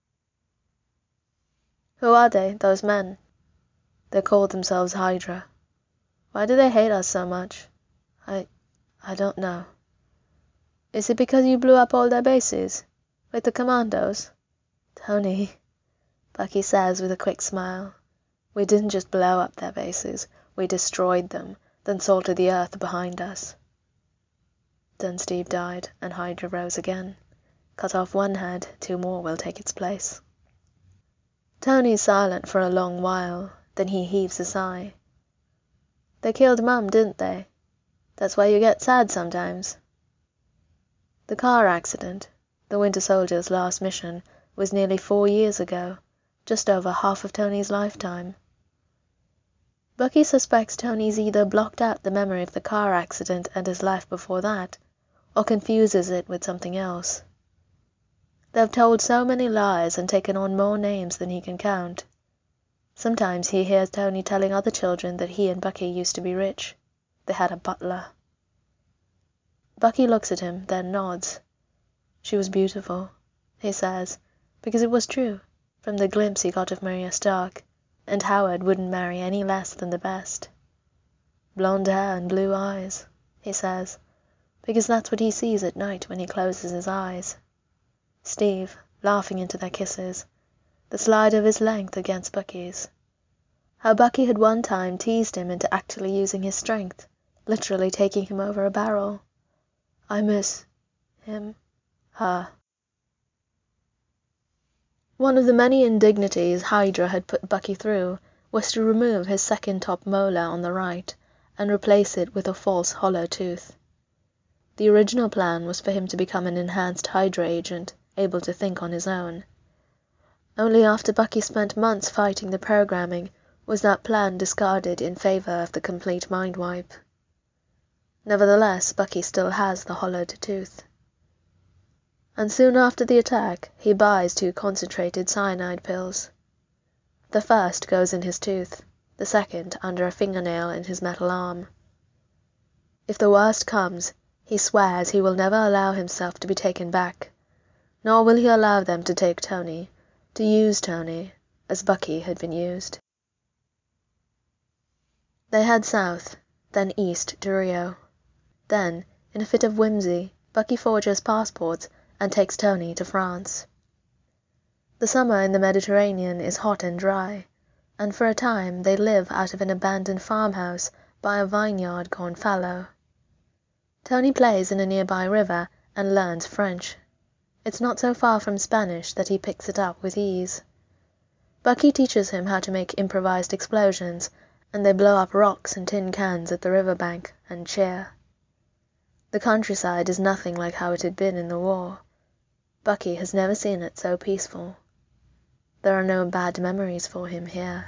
"Who are they, those men?" "They call themselves Hydra." "Why do they hate us so much?" I don't know." "Is it because you blew up all their bases? With the commandos?" "Tony," Bucky says with a quick smile, "we didn't just blow up their bases, we destroyed them, then salted the earth behind us." Then Steve died, and Hydra rose again. Cut off one head, 2 more will take its place. Tony's silent for a long while, then he heaves a sigh. "They killed Mum, didn't they? That's why you get sad sometimes." The car accident, the Winter Soldier's last mission, was nearly 4 years ago, just over half of Tony's lifetime. Bucky suspects Tony's either blocked out the memory of the car accident and his life before that, or confuses it with something else. They've told so many lies and taken on more names than he can count. Sometimes he hears Tony telling other children that he and Bucky used to be rich. They had a butler. Bucky looks at him, then nods. "She was beautiful," he says, because it was true, from the glimpse he got of Maria Stark, and Howard wouldn't marry any less than the best. "Blonde hair and blue eyes," he says, because that's what he sees at night when he closes his eyes. Steve, laughing into their kisses, the slide of his length against Bucky's. How Bucky had one time teased him into actually using his strength, literally taking him over a barrel. I miss him, her. One of the many indignities Hydra had put Bucky through was to remove his second top molar on the right and replace it with a false hollow tooth. The original plan was for him to become an enhanced Hydra agent, able to think on his own. Only after Bucky spent months fighting the programming was that plan discarded in favor of the complete mind wipe. Nevertheless, Bucky still has the hollowed tooth. And soon after the attack, he buys 2 concentrated cyanide pills. The first goes in his tooth, the second under a fingernail in his metal arm. If the worst comes, he swears he will never allow himself to be taken back, nor will he allow them to take Tony, to use Tony, as Bucky had been used. They head south, then east to Rio. Then, in a fit of whimsy, Bucky forges passports and takes Tony to France. The summer in the Mediterranean is hot and dry, and for a time they live out of an abandoned farmhouse by a vineyard gone fallow. Tony plays in a nearby river and learns French. It's not so far from Spanish that he picks it up with ease. Bucky teaches him how to make improvised explosions, and they blow up rocks and tin cans at the riverbank and cheer. The countryside is nothing like how it had been in the war. Bucky has never seen it so peaceful. There are no bad memories for him here.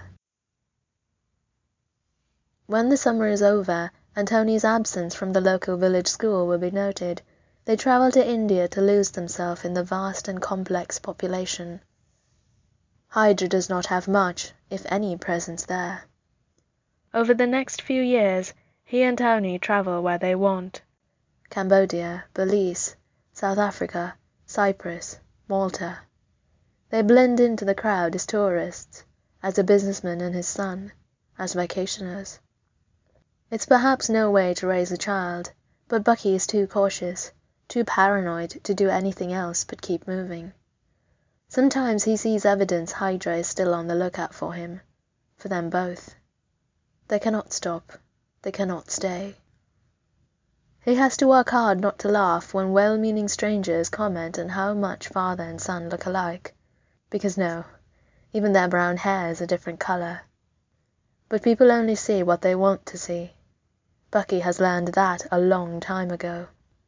When the summer is over, and Tony's absence from the local village school will be noted, they travel to India to lose themselves in the vast and complex population. Hydra does not have much, if any, presence there. Over the next few years, he and Tony travel where they want. Cambodia, Belize, South Africa, Cyprus, Malta. They blend into the crowd as tourists, as a businessman and his son, as vacationers. It's perhaps no way to raise a child, but Bucky is too cautious, too paranoid to do anything else but keep moving. Sometimes he sees evidence Hydra is still on the lookout for him, for them both. They cannot stop, they cannot stay. He has to work hard not to laugh when well-meaning strangers comment on how much father and son look alike, because no, even their brown hair is a different color. But people only see what they want to see. Bucky has learned that a long time ago.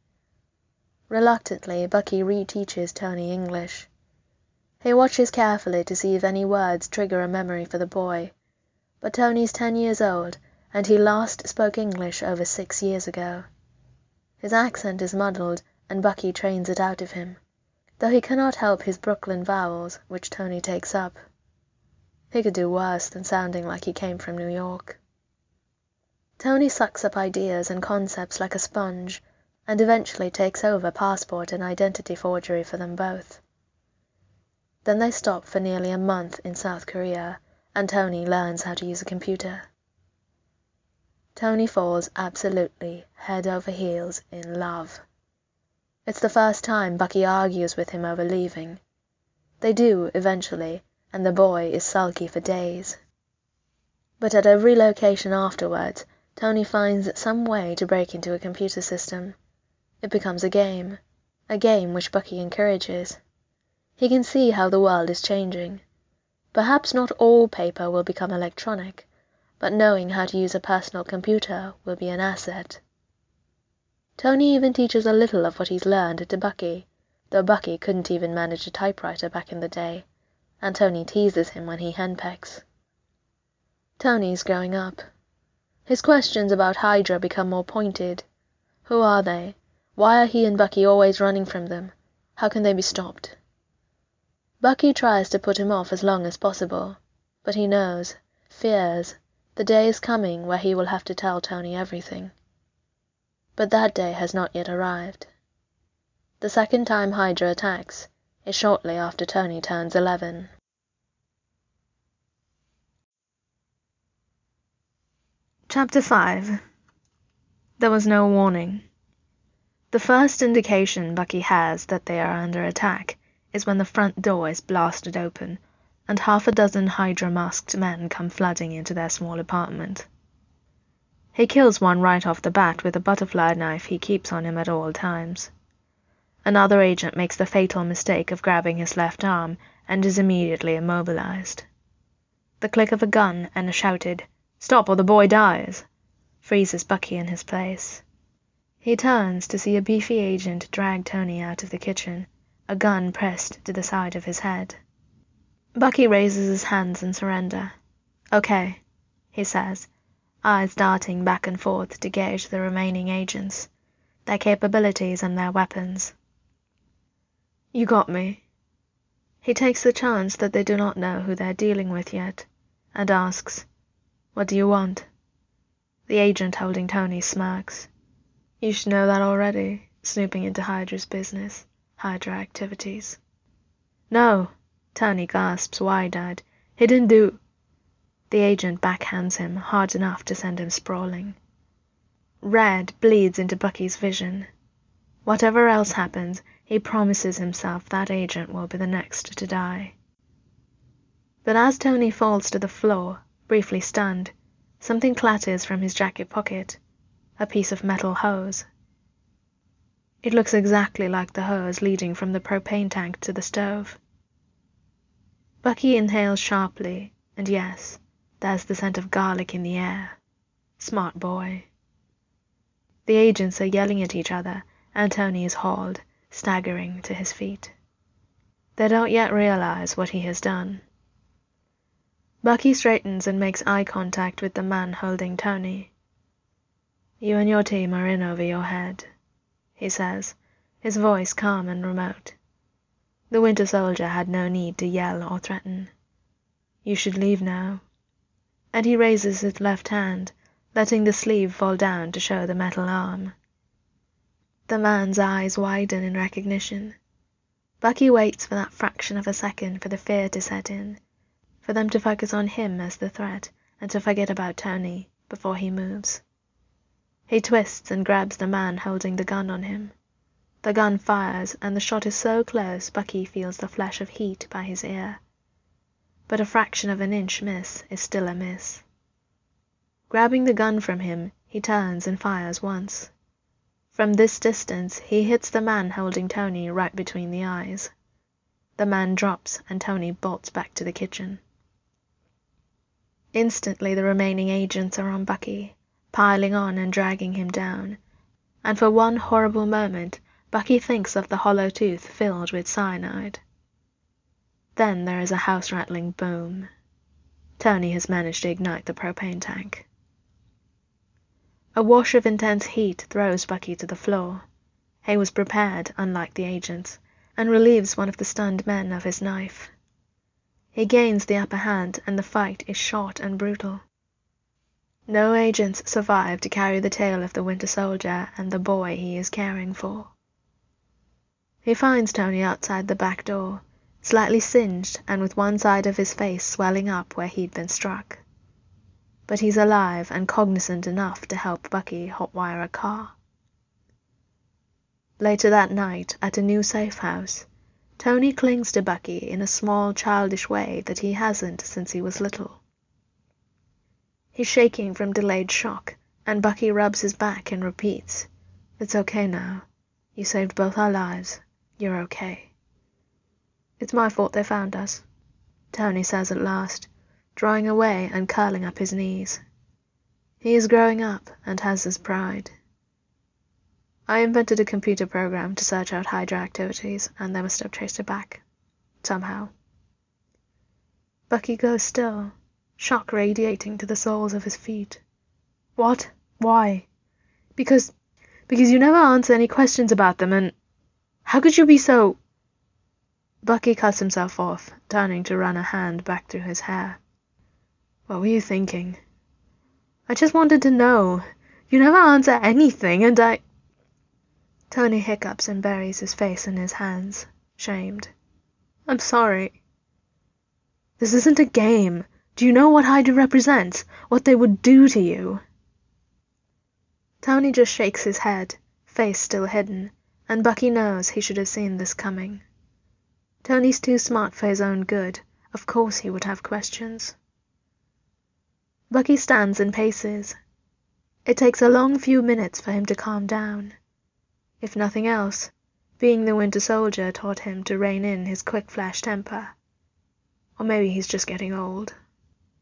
Reluctantly, Bucky reteaches Tony English. He watches carefully to see if any words trigger a memory for the boy, but Tony's 10 years old, and he last spoke English over 6 years ago. His accent is muddled, and Bucky trains it out of him, though he cannot help his Brooklyn vowels, which Tony takes up. He could do worse than sounding like he came from New York. Tony sucks up ideas and concepts like a sponge, and eventually takes over passport and identity forgery for them both. Then they stop for nearly a month in South Korea, and Tony learns how to use a computer. Tony falls absolutely head over heels in love. It's the first time Bucky argues with him over leaving. They do, eventually, and the boy is sulky for days. But at every location afterwards, Tony finds some way to break into a computer system. It becomes a game which Bucky encourages. He can see how the world is changing. Perhaps not all paper will become electronic, but knowing how to use a personal computer will be an asset. Tony even teaches a little of what he's learned to Bucky, though Bucky couldn't even manage a typewriter back in the day, and Tony teases him when he henpecks. Tony's growing up. His questions about Hydra become more pointed. Who are they? Why are he and Bucky always running from them? How can they be stopped? Bucky tries to put him off as long as possible, but he knows, fears, the day is coming where he will have to tell Tony everything. But that day has not yet arrived. The second time Hydra attacks is shortly after Tony turns 11. Chapter 5. There was no warning. The first indication Bucky has that they are under attack is when the front door is blasted open, and half a dozen Hydra-masked men come flooding into their small apartment. He kills one right off the bat with a butterfly knife he keeps on him at all times. Another agent makes the fatal mistake of grabbing his left arm and is immediately immobilized. The click of a gun and a shouted, "Stop or the boy dies!" freezes Bucky in his place. He turns to see a beefy agent drag Tony out of the kitchen, a gun pressed to the side of his head. Bucky raises his hands in surrender. "Okay," he says, eyes darting back and forth to gauge the remaining agents, their capabilities and their weapons. "You got me." He takes the chance that they do not know who they're dealing with yet, and asks, "What do you want?" The agent holding Tony smirks. "You should know that already, snooping into Hydra's business, Hydra activities." "No," Tony gasps wide-eyed. "He didn't do—" The agent backhands him hard enough to send him sprawling. Red bleeds into Bucky's vision. Whatever else happens, he promises himself that agent will be the next to die. But as Tony falls to the floor, briefly stunned, something clatters from his jacket pocket, a piece of metal hose. It looks exactly like the hose leading from the propane tank to the stove. Bucky inhales sharply, and yes, there's the scent of garlic in the air. Smart boy. The agents are yelling at each other, and Tony is hauled, staggering, to his feet. They don't yet realize what he has done. Bucky straightens and makes eye contact with the man holding Tony. "You and your team are in over your head," he says, his voice calm and remote. The Winter Soldier had no need to yell or threaten. "You should leave now." And he raises his left hand, letting the sleeve fall down to show the metal arm. The man's eyes widen in recognition. Bucky waits for that fraction of a second for the fear to set in, for them to focus on him as the threat and to forget about Tony before he moves. He twists and grabs the man holding the gun on him. The gun fires, and the shot is so close Bucky feels the flash of heat by his ear. But a fraction of an inch miss is still a miss. Grabbing the gun from him, he turns and fires once. From this distance, he hits the man holding Tony right between the eyes. The man drops, and Tony bolts back to the kitchen. Instantly the remaining agents are on Bucky, piling on and dragging him down, and for one horrible moment Bucky thinks of the hollow tooth filled with cyanide. Then there is a house-rattling boom. Tony has managed to ignite the propane tank. A wash of intense heat throws Bucky to the floor. He was prepared, unlike the agents, and relieves one of the stunned men of his knife. He gains the upper hand, and the fight is short and brutal. No agents survive to carry the tale of the Winter Soldier and the boy he is caring for. He finds Tony outside the back door, slightly singed and with one side of his face swelling up where he'd been struck. But he's alive and cognizant enough to help Bucky hotwire a car. Later that night, at a new safe house, Tony clings to Bucky in a small, childish way that he hasn't since he was little. He's shaking from delayed shock, and Bucky rubs his back and repeats, "It's okay now. You saved both our lives. You're okay." "It's my fault they found us," Tony says at last, drawing away and curling up his knees. He is growing up and has his pride. "I invented a computer program to search out Hydra activities, and they must have traced it back. Somehow." Bucky goes still, shock radiating to the soles of his feet. "What? Why?" Because you never answer any questions about them, and how could you be so—" Bucky cuts himself off, turning to run a hand back through his hair. "What were you thinking?" "I just wanted to know. You never answer anything, and I—" Tony hiccups and buries his face in his hands, shamed. "I'm sorry." "This isn't a game. Do you know what Hydra represents? What they would do to you?" Tony just shakes his head, face still hidden, and Bucky knows he should have seen this coming. Tony's too smart for his own good. Of course he would have questions. Bucky stands and paces. It takes a long few minutes for him to calm down. If nothing else, being the Winter Soldier taught him to rein in his quick-flash temper. Or maybe he's just getting old.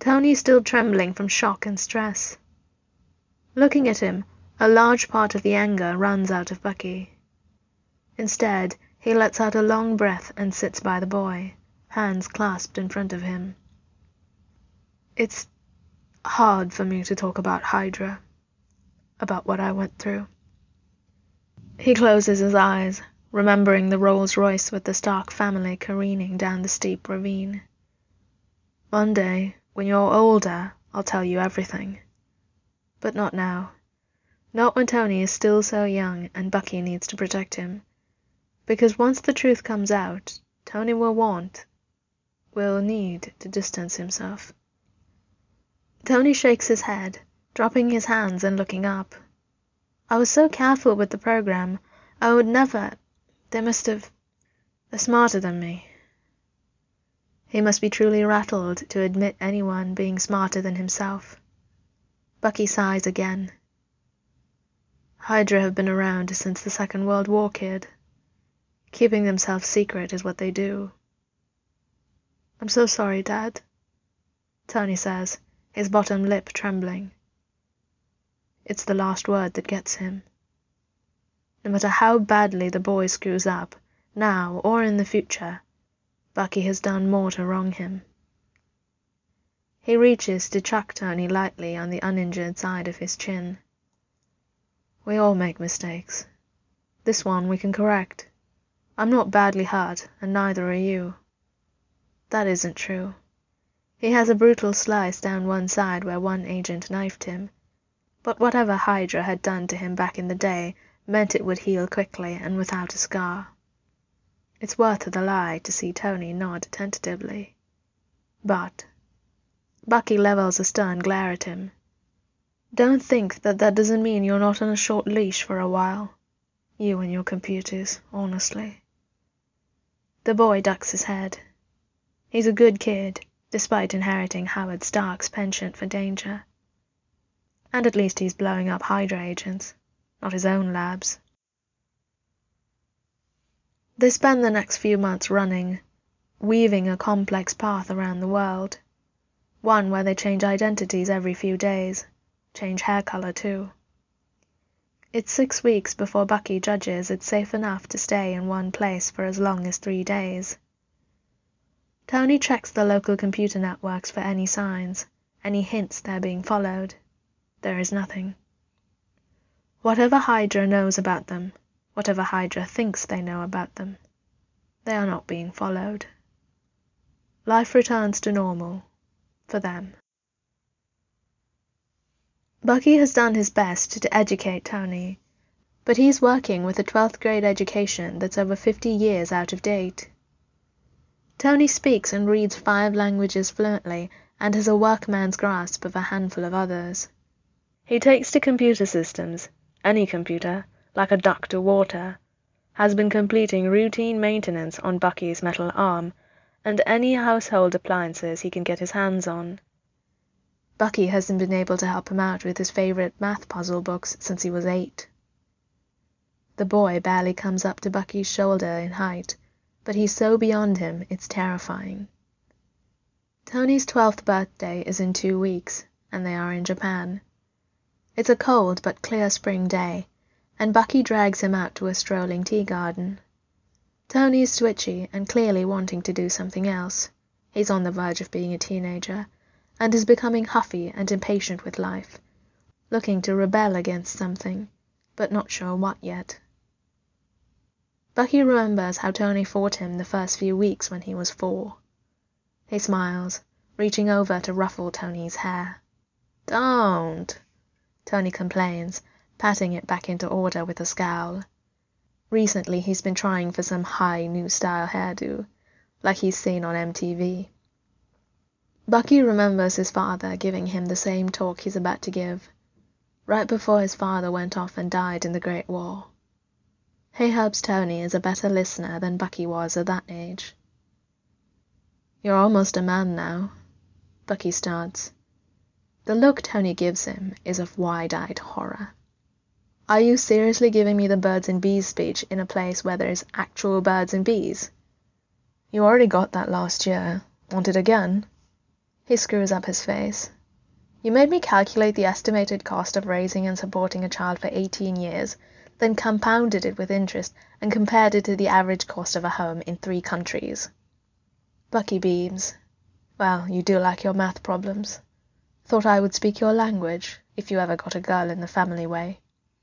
Tony still trembling from shock and stress. Looking at him, a large part of the anger runs out of Bucky. Instead, he lets out a long breath and sits by the boy, hands clasped in front of him. It's hard for me to talk about Hydra, about what I went through. He closes his eyes, remembering the Rolls-Royce with the Stark family careening down the steep ravine. One day, when you're older, I'll tell you everything. But not now. Not when Tony is still so young and Bucky needs to protect him. Because once the truth comes out, Tony will need to distance himself. Tony shakes his head, dropping his hands and looking up. I was so careful with the program, I would never. They're smarter than me. He must be truly rattled to admit anyone being smarter than himself. Bucky sighs again. Hydra have been around since the Second World War, kid. Keeping themselves secret is what they do. I'm so sorry, Dad, Tony says, his bottom lip trembling. It's the last word that gets him. No matter how badly the boy screws up, now or in the future, Bucky has done more to wrong him. He reaches to chuck Tony lightly on the uninjured side of his chin. We all make mistakes. This one we can correct. I'm not badly hurt, and neither are you. That isn't true. He has a brutal slice down one side where one agent knifed him. But whatever Hydra had done to him back in the day meant it would heal quickly and without a scar. It's worth the lie to see Tony nod tentatively. But Bucky levels a stern glare at him. Don't think that doesn't mean you're not on a short leash for a while. You and your computers, honestly. The boy ducks his head. He's a good kid, despite inheriting Howard Stark's penchant for danger. And at least he's blowing up Hydra agents, not his own labs. They spend the next few months running, weaving a complex path around the world. One where they change identities every few days, change hair color too. It's 6 weeks before Bucky judges it's safe enough to stay in one place for as long as 3 days. Tony checks the local computer networks for any signs, any hints they're being followed. There is nothing. Whatever Hydra knows about them, whatever Hydra thinks they know about them, they are not being followed. Life returns to normal, for them. Bucky has done his best to educate Tony, but he's working with a 12th grade education that's over 50 years out of date. Tony speaks and reads 5 languages fluently and has a workman's grasp of a handful of others. He takes to computer systems. Any computer, like a duck to water, has been completing routine maintenance on Bucky's metal arm, and any household appliances he can get his hands on. Bucky hasn't been able to help him out with his favorite math puzzle books since he was 8. The boy barely comes up to Bucky's shoulder in height, but he's so beyond him it's terrifying. Tony's 12th birthday is in 2 weeks, and they are in Japan. It's a cold but clear spring day, and Bucky drags him out to a strolling tea garden. Tony's twitchy and clearly wanting to do something else. He's on the verge of being a teenager, and is becoming huffy and impatient with life, looking to rebel against something, but not sure what yet. Bucky remembers how Tony fought him the first few weeks when he was 4. He smiles, reaching over to ruffle Tony's hair. "Don't," Tony complains, patting it back into order with a scowl. Recently he's been trying for some high new-style hairdo, like he's seen on MTV. Bucky remembers his father giving him the same talk he's about to give, right before his father went off and died in the Great War. He hopes Tony is a better listener than Bucky was at that age. "You're almost a man now," Bucky starts. The look Tony gives him is of wide-eyed horror. "Are you seriously giving me the birds and bees speech in a place where there's actual birds and bees? You already got that last year. Want it again?" He screws up his face. You made me calculate the estimated cost of raising and supporting a child for 18 years, then compounded it with interest and compared it to the average cost of a home in 3 countries. Bucky beams. Well, you do like your math problems. Thought I would speak your language, if you ever got a girl in the family way.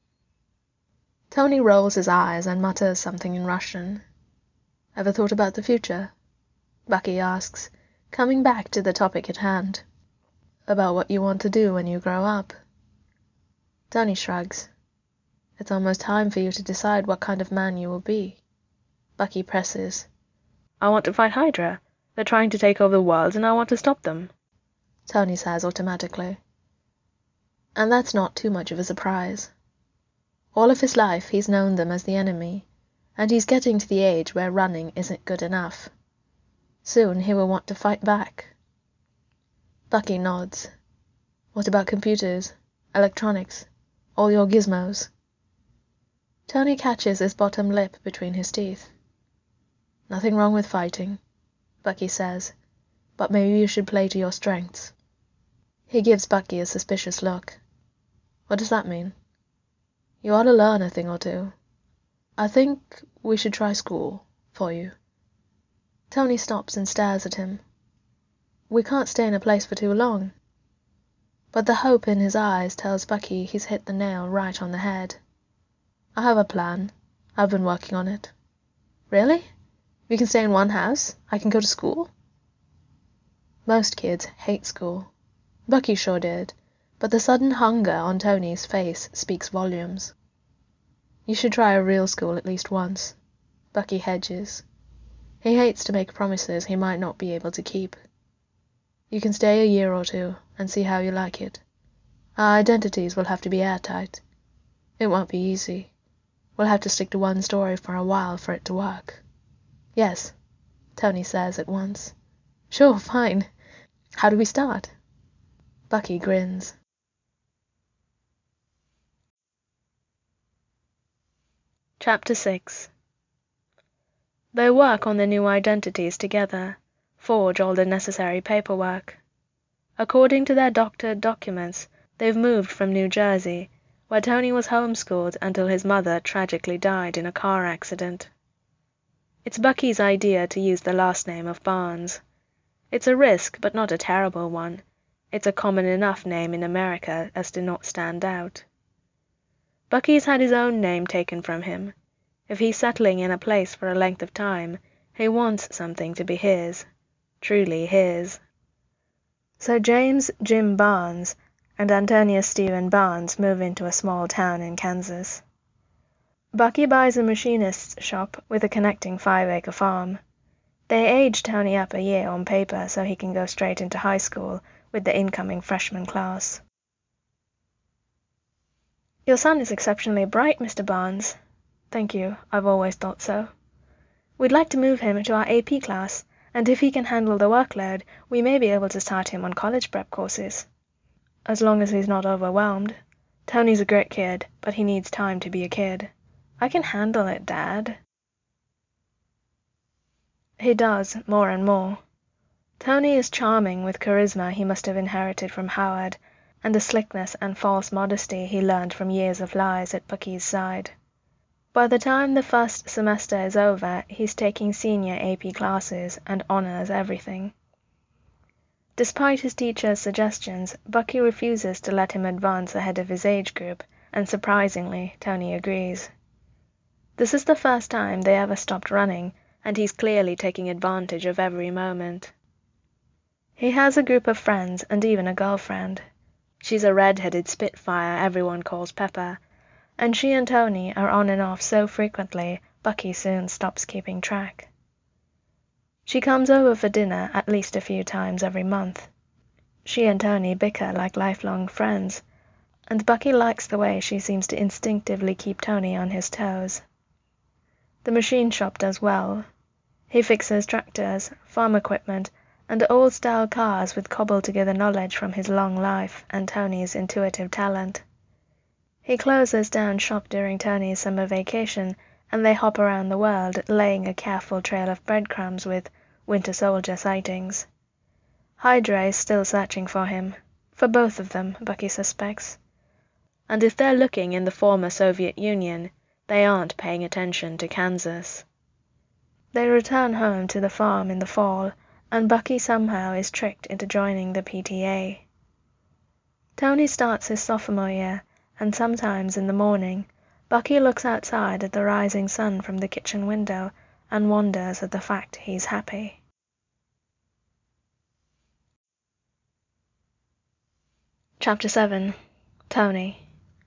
Tony rolls his eyes and mutters something in Russian. Ever thought about the future? Bucky asks, coming back to the topic at hand. About what you want to do when you grow up. Tony shrugs. It's almost time for you to decide what kind of man you will be. Bucky presses. I want to fight Hydra. They're trying to take over the world and I want to stop them. Tony says automatically. And that's not too much of a surprise. All of his life he's known them as the enemy, and he's getting to the age where running isn't good enough. Soon he will want to fight back. Bucky nods. What about computers, electronics, all your gizmos? Tony catches his bottom lip between his teeth. Nothing wrong with fighting, Bucky says, but maybe you should play to your strengths. He gives Bucky a suspicious look. What does that mean? You ought to learn a thing or two. I think we should try school, for you. Tony stops and stares at him. We can't stay in a place for too long. But the hope in his eyes tells Bucky he's hit the nail right on the head. I have a plan. I've been working on it. Really? We can stay in one house? I can go to school? Most kids hate school. Bucky sure did. But the sudden hunger on Tony's face speaks volumes. You should try a real school at least once. Bucky hedges. He hates to make promises he might not be able to keep. You can stay a year or 2 and see how you like it. Our identities will have to be airtight. It won't be easy. We'll have to stick to one story for a while for it to work. Yes, Tony says at once. Sure, fine. How do we start? Bucky grins. Chapter 6. They work on the new identities together, forge all the necessary paperwork. According to their doctored documents, they've moved from New Jersey, where Tony was homeschooled until his mother tragically died in a car accident. It's Bucky's idea to use the last name of Barnes. It's a risk, but not a terrible one. It's a common enough name in America as to not stand out. Bucky's had his own name taken from him. If he's settling in a place for a length of time, he wants something to be his, truly his. So James Jim Barnes and Antonia Stephen Barnes move into a small town in Kansas. Bucky buys a machinist's shop with a connecting 5-acre farm. They age Tony up a year on paper so he can go straight into high school with the incoming freshman class. Your son is exceptionally bright, Mr. Barnes. Thank you, I've always thought so. We'd like to move him into our AP class, and if he can handle the workload, we may be able to start him on college prep courses. As long as he's not overwhelmed. Tony's a great kid, but he needs time to be a kid. I can handle it, Dad. He does, more and more. Tony is charming with charisma he must have inherited from Howard, and the slickness and false modesty he learned from years of lies at Bucky's side. By the time the first semester is over, he's taking senior AP classes and honors everything. Despite his teacher's suggestions, Bucky refuses to let him advance ahead of his age group, and surprisingly, Tony agrees. This is the first time they ever stopped running, and he's clearly taking advantage of every moment. He has a group of friends and even a girlfriend. She's a red-headed spitfire everyone calls Pepper, and she and Tony are on and off so frequently Bucky soon stops keeping track. She comes over for dinner at least a few times every month. She and Tony bicker like lifelong friends, and Bucky likes the way she seems to instinctively keep Tony on his toes. The machine shop does well. He fixes tractors, farm equipment, and old-style cars with cobbled-together knowledge from his long life and Tony's intuitive talent. He closes down shop during Tony's summer vacation, and they hop around the world, laying a careful trail of breadcrumbs with Winter Soldier sightings. Hydra is still searching for him. For both of them, Bucky suspects. And if they're looking in the former Soviet Union, they aren't paying attention to Kansas. They return home to the farm in the fall, and Bucky somehow is tricked into joining the PTA. Tony starts his sophomore year, and sometimes in the morning, Bucky looks outside at the rising sun from the kitchen window and wonders at the fact he's happy. Chapter 7. Tony.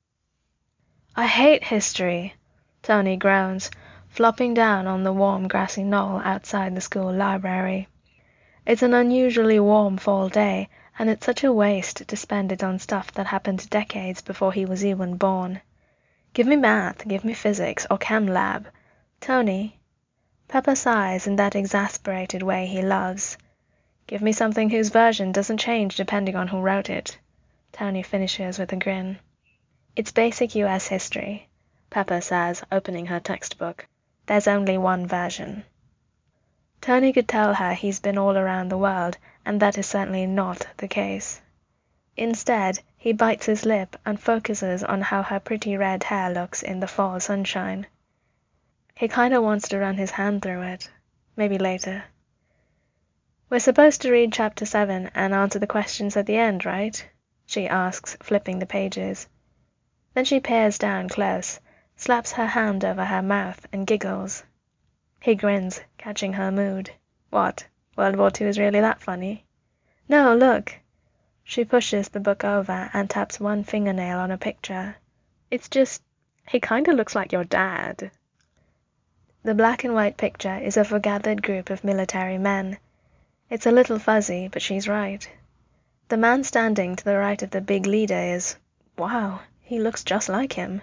I hate history, Tony groans, flopping down on the warm grassy knoll outside the school library. It's an unusually warm fall day, and it's such a waste to spend it on stuff that happened decades before he was even born. Give me math, give me physics, or chem lab. Tony. Pepper sighs in that exasperated way he loves. Give me something whose version doesn't change depending on who wrote it. Tony finishes with a grin. It's basic US history, Pepper says, opening her textbook. There's only one version. Tony could tell her he's been all around the world, and that is certainly not the case. Instead, he bites his lip and focuses on how her pretty red hair looks in the fall sunshine. He kinda wants to run his hand through it. Maybe later. We're supposed to read chapter 7 and answer the questions at the end, right? She asks, flipping the pages. Then she peers down close, slaps her hand over her mouth, and giggles. He grins, catching her mood. What, World War II is really that funny? No, look! She pushes the book over and taps one fingernail on a picture. It's just, he kinda looks like your dad. The black and white picture is of a gathered group of military men. It's a little fuzzy, but she's right. The man standing to the right of the big leader is, wow, he looks just like him.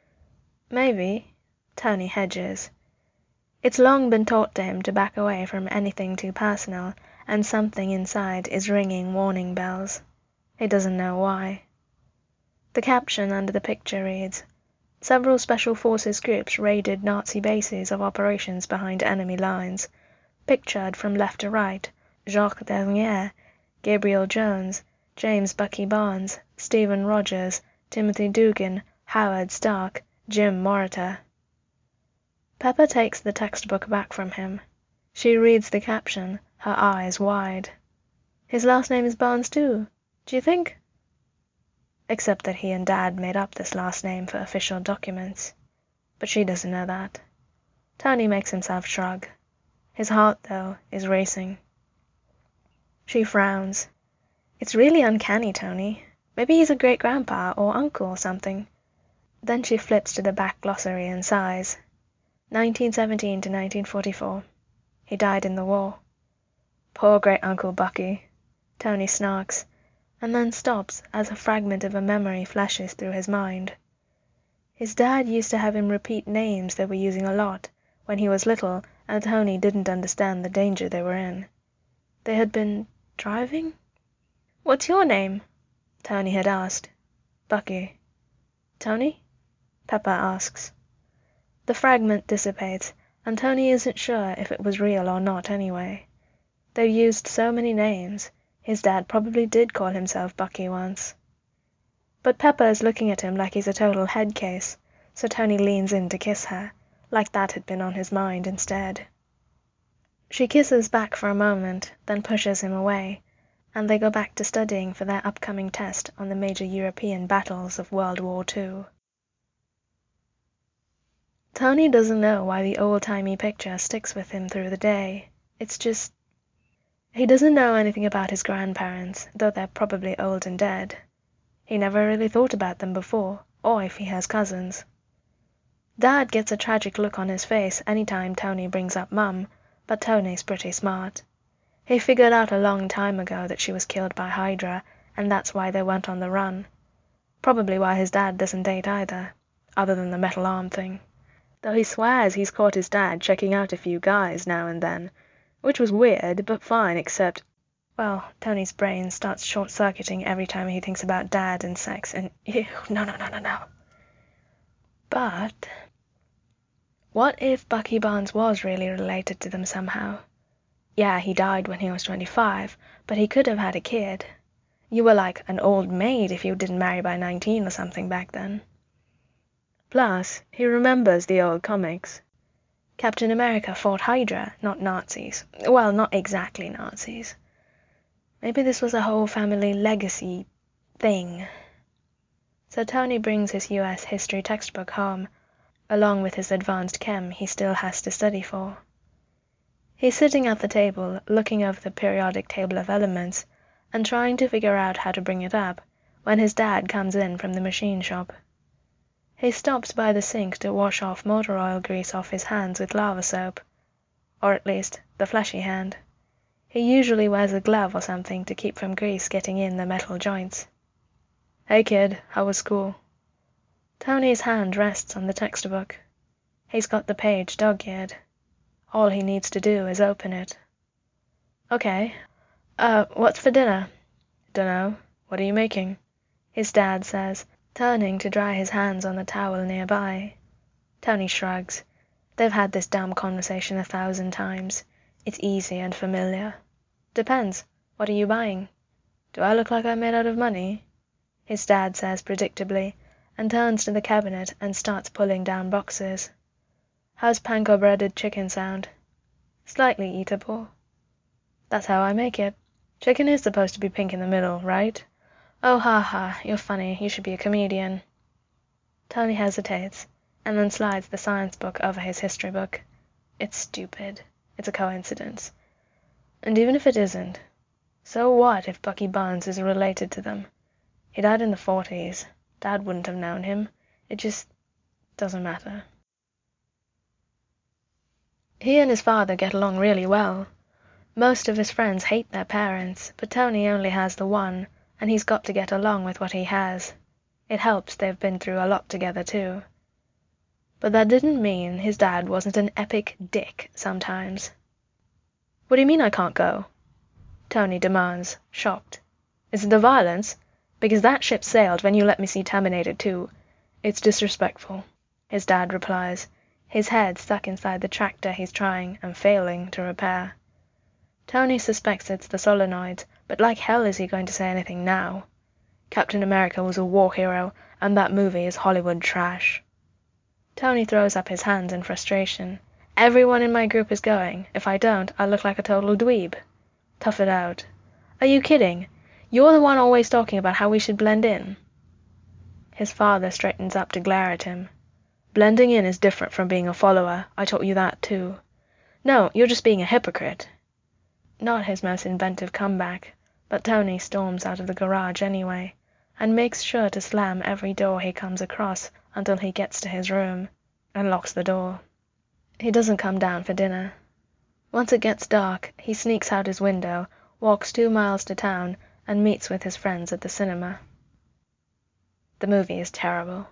Maybe, Tony hedges. It's long been taught to him to back away from anything too personal, and something inside is ringing warning bells. He doesn't know why. The caption under the picture reads, Several Special Forces groups raided Nazi bases of operations behind enemy lines. Pictured from left to right, Jacques Dernier, Gabriel Jones, James Bucky Barnes, Stephen Rogers, Timothy Dugan, Howard Stark, Jim Moritor. Pepper takes the textbook back from him. She reads the caption, her eyes wide. His last name is Barnes too, do you think? Except that he and Dad made up this last name for official documents. But she doesn't know that. Tony makes himself shrug. His heart, though, is racing. She frowns. It's really uncanny, Tony. Maybe he's a great-grandpa or uncle or something. Then she flips to the back glossary and sighs. 1917 to 1944. He died in the war. Poor great-uncle Bucky. Tony snarks, and then stops as a fragment of a memory flashes through his mind. His dad used to have him repeat names they were using a lot when he was little, and Tony didn't understand the danger they were in. They had been driving? What's your name? Tony had asked. Bucky. Tony? Pepper asks. The fragment dissipates, and Tony isn't sure if it was real or not anyway. They used so many names. His dad probably did call himself Bucky once. But Pepper is looking at him like he's a total head case, so Tony leans in to kiss her, like that had been on his mind instead. She kisses back for a moment, then pushes him away, and they go back to studying for their upcoming test on the major European battles of World War II. Tony doesn't know why the old-timey picture sticks with him through the day. It's just... He doesn't know anything about his grandparents, though they're probably old and dead. He never really thought about them before, or if he has cousins. Dad gets a tragic look on his face any time Tony brings up Mum, but Tony's pretty smart. He figured out a long time ago that she was killed by Hydra, and that's why they went on the run. Probably why his dad doesn't date either, other than the metal arm thing. Though he swears he's caught his dad checking out a few guys now and then, which was weird, but fine, except... Well, Tony's brain starts short-circuiting every time he thinks about Dad and sex, and ew, no. But... what if Bucky Barnes was really related to them somehow? Yeah, he died when he was 25, but he could have had a kid. You were like an old maid if you didn't marry by 19 or something back then. Plus, he remembers the old comics. Captain America fought Hydra, not Nazis. Well, not exactly Nazis. Maybe this was a whole family legacy thing. So Tony brings his US history textbook home, along with his advanced chem he still has to study for. He's sitting at the table, looking over the periodic table of elements, and trying to figure out how to bring it up, when his dad comes in from the machine shop. He stops by the sink to wash off motor oil grease off his hands with lava soap. Or at least, the fleshy hand. He usually wears a glove or something to keep from grease getting in the metal joints. "Hey kid, how was school?" Tony's hand rests on the textbook. He's got the page dog-eared. All he needs to do is open it. "Okay. What's for dinner?" "Dunno. What are you making?" his dad says, turning to dry his hands on the towel nearby. Tony shrugs. They've had this damn conversation 1,000 times. It's easy and familiar. "Depends. What are you buying?" "Do I look like I'm made out of money?" his dad says predictably, and turns to the cabinet and starts pulling down boxes. "How's panko breaded chicken sound?" "Slightly eatable." "That's how I make it. Chicken is supposed to be pink in the middle, right?" "Oh, ha ha, you're funny. You should be a comedian." Tony hesitates, and then slides the science book over his history book. It's stupid. It's a coincidence. And even if it isn't, so what if Bucky Barnes is related to them? He died in the 40s. Dad wouldn't have known him. It just doesn't matter. He and his father get along really well. Most of his friends hate their parents, but Tony only has the one, and he's got to get along with what he has. It helps they've been through a lot together too. But that didn't mean his dad wasn't an epic dick sometimes. "What do you mean I can't go?" Tony demands, shocked. "Is it the violence? Because that ship sailed when you let me see Terminator 2. It's disrespectful," his dad replies, his head stuck inside the tractor he's trying and failing to repair. Tony suspects it's the solenoids, but like hell is he going to say anything now? Captain America was a war hero, and that movie is Hollywood trash. Tony throws up his hands in frustration. "Everyone in my group is going. If I don't, I look like a total dweeb. Tough it out." "Are you kidding? You're the one always talking about how we should blend in." His father straightens up to glare at him. "Blending in is different from being a follower. I taught you that too." "No, you're just being a hypocrite." Not his most inventive comeback, but Tony storms out of the garage anyway, and makes sure to slam every door he comes across until he gets to his room, and locks the door. He doesn't come down for dinner. Once it gets dark, he sneaks out his window, walks 2 miles to town, and meets with his friends at the cinema. The movie is terrible.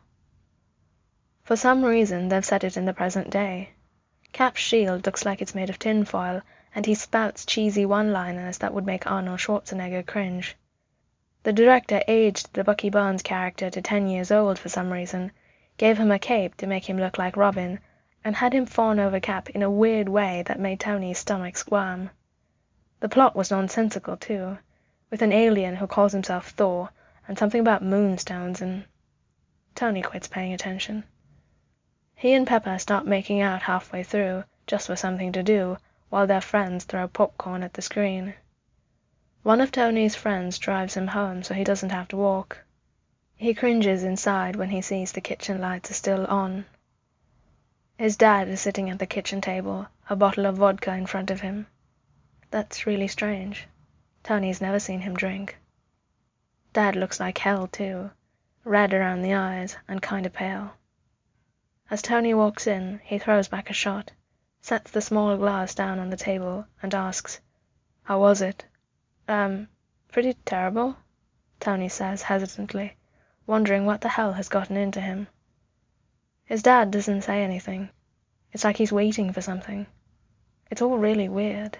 For some reason, they've set it in the present day. Cap's shield looks like it's made of tinfoil, and he spouts cheesy one-liners that would make Arnold Schwarzenegger cringe. The director aged the Bucky Barnes character to 10 years old for some reason, gave him a cape to make him look like Robin, and had him fawn over Cap in a weird way that made Tony's stomach squirm. The plot was nonsensical too, with an alien who calls himself Thor, and something about moonstones, and Tony quits paying attention. He and Pepper start making out halfway through, just for something to do, while their friends throw popcorn at the screen. One of Tony's friends drives him home so he doesn't have to walk. He cringes inside when he sees the kitchen lights are still on. His dad is sitting at the kitchen table, a bottle of vodka in front of him. That's really strange. Tony's never seen him drink. Dad looks like hell too, red around the eyes and kinda pale. As Tony walks in, he throws back a shot, sets the small glass down on the table, and asks, "How was it?" Pretty terrible," Tony says hesitantly, wondering what the hell has gotten into him. His dad doesn't say anything. It's like he's waiting for something. It's all really weird.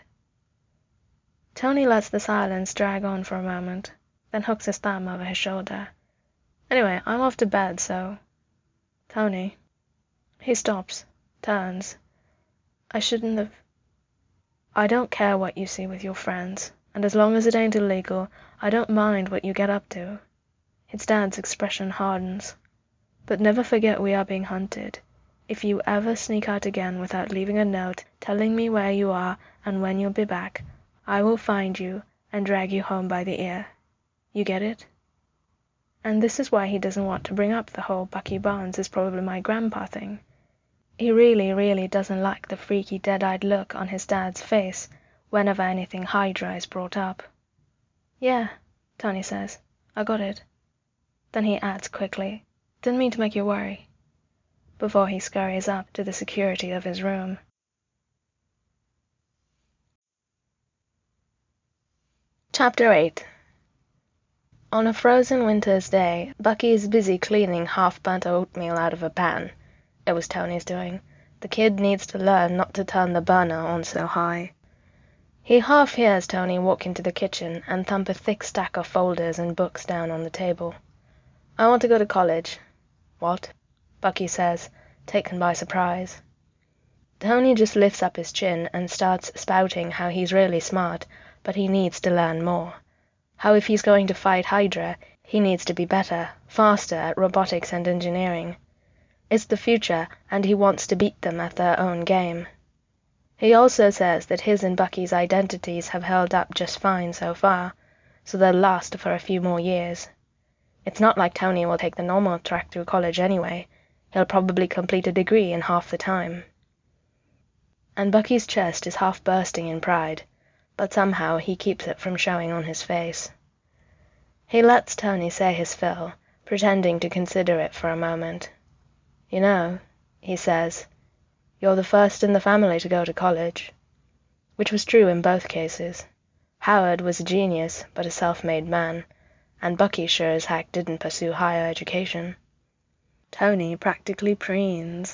Tony lets the silence drag on for a moment, then hooks his thumb over his shoulder. "Anyway, I'm off to bed, so—" "Tony." He stops, turns. "I shouldn't have—" I don't care what you see with your friends, and as long as it ain't illegal, I don't mind what you get up to. His dad's expression hardens. But never forget we are being hunted. If you ever sneak out again without leaving a note telling me where you are and when you'll be back, I will find you and drag you home by the ear. You get it? And this is why he doesn't want to bring up the whole Bucky Barnes is probably my grandpa thing. He really, really doesn't like the freaky dead-eyed look on his dad's face whenever anything Hydra is brought up. Yeah, Tony says. I got it. Then he adds quickly, didn't mean to make you worry, before he scurries up to the security of his room. Chapter 8. On a frozen winter's day, Bucky is busy cleaning half-burnt oatmeal out of a pan. It was Tony's doing. The kid needs to learn not to turn the burner on so high. He half hears Tony walk into the kitchen and thump a thick stack of folders and books down on the table. I want to go to college. What? Bucky says, taken by surprise. Tony just lifts up his chin and starts spouting how he's really smart, but he needs to learn more. How if he's going to fight Hydra, he needs to be better, faster at robotics and engineering. It's the future, and he wants to beat them at their own game. He also says that his and Bucky's identities have held up just fine so far, so they'll last for a few more years. It's not like Tony will take the normal track through college anyway. He'll probably complete a degree in half the time. And Bucky's chest is half bursting in pride, but somehow he keeps it from showing on his face. He lets Tony say his fill, pretending to consider it for a moment. You know, he says, you're the first in the family to go to college. Which was true in both cases. Howard was a genius, but a self-made man, and Bucky sure as heck didn't pursue higher education. Tony practically preens.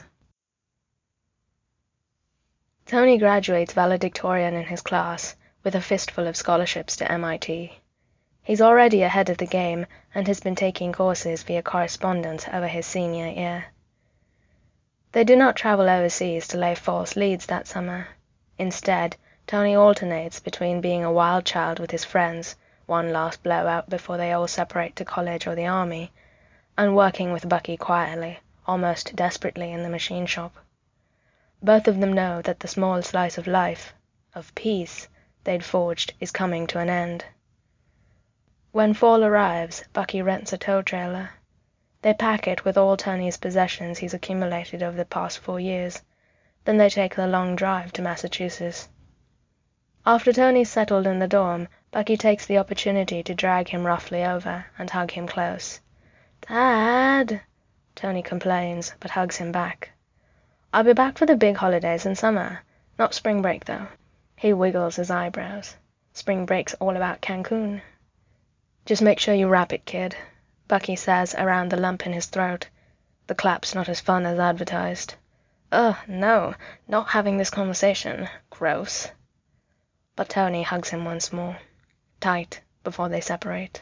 Tony graduates valedictorian in his class, with a fistful of scholarships to MIT. He's already ahead of the game, and has been taking courses via correspondence over his senior year. They do not travel overseas to lay false leads that summer. Instead, Tony alternates between being a wild child with his friends, one last blowout before they all separate to college or the army, and working with Bucky quietly, almost desperately in the machine shop. Both of them know that the small slice of life, of peace, they'd forged is coming to an end. When fall arrives, Bucky rents a tow trailer. They pack it with all Tony's possessions he's accumulated over the past 4 years. Then they take the long drive to Massachusetts. After Tony's settled in the dorm, Bucky takes the opportunity to drag him roughly over and hug him close. "Dad," Tony complains, but hugs him back. "I'll be back for the big holidays in summer. Not spring break, though." He wiggles his eyebrows. "Spring break's all about Cancun." "Just make sure you wrap it, kid," Bucky says around the lump in his throat. "The clap's not as fun as advertised." "Ugh, no, not having this conversation. Gross." But Tony hugs him once more, tight, before they separate.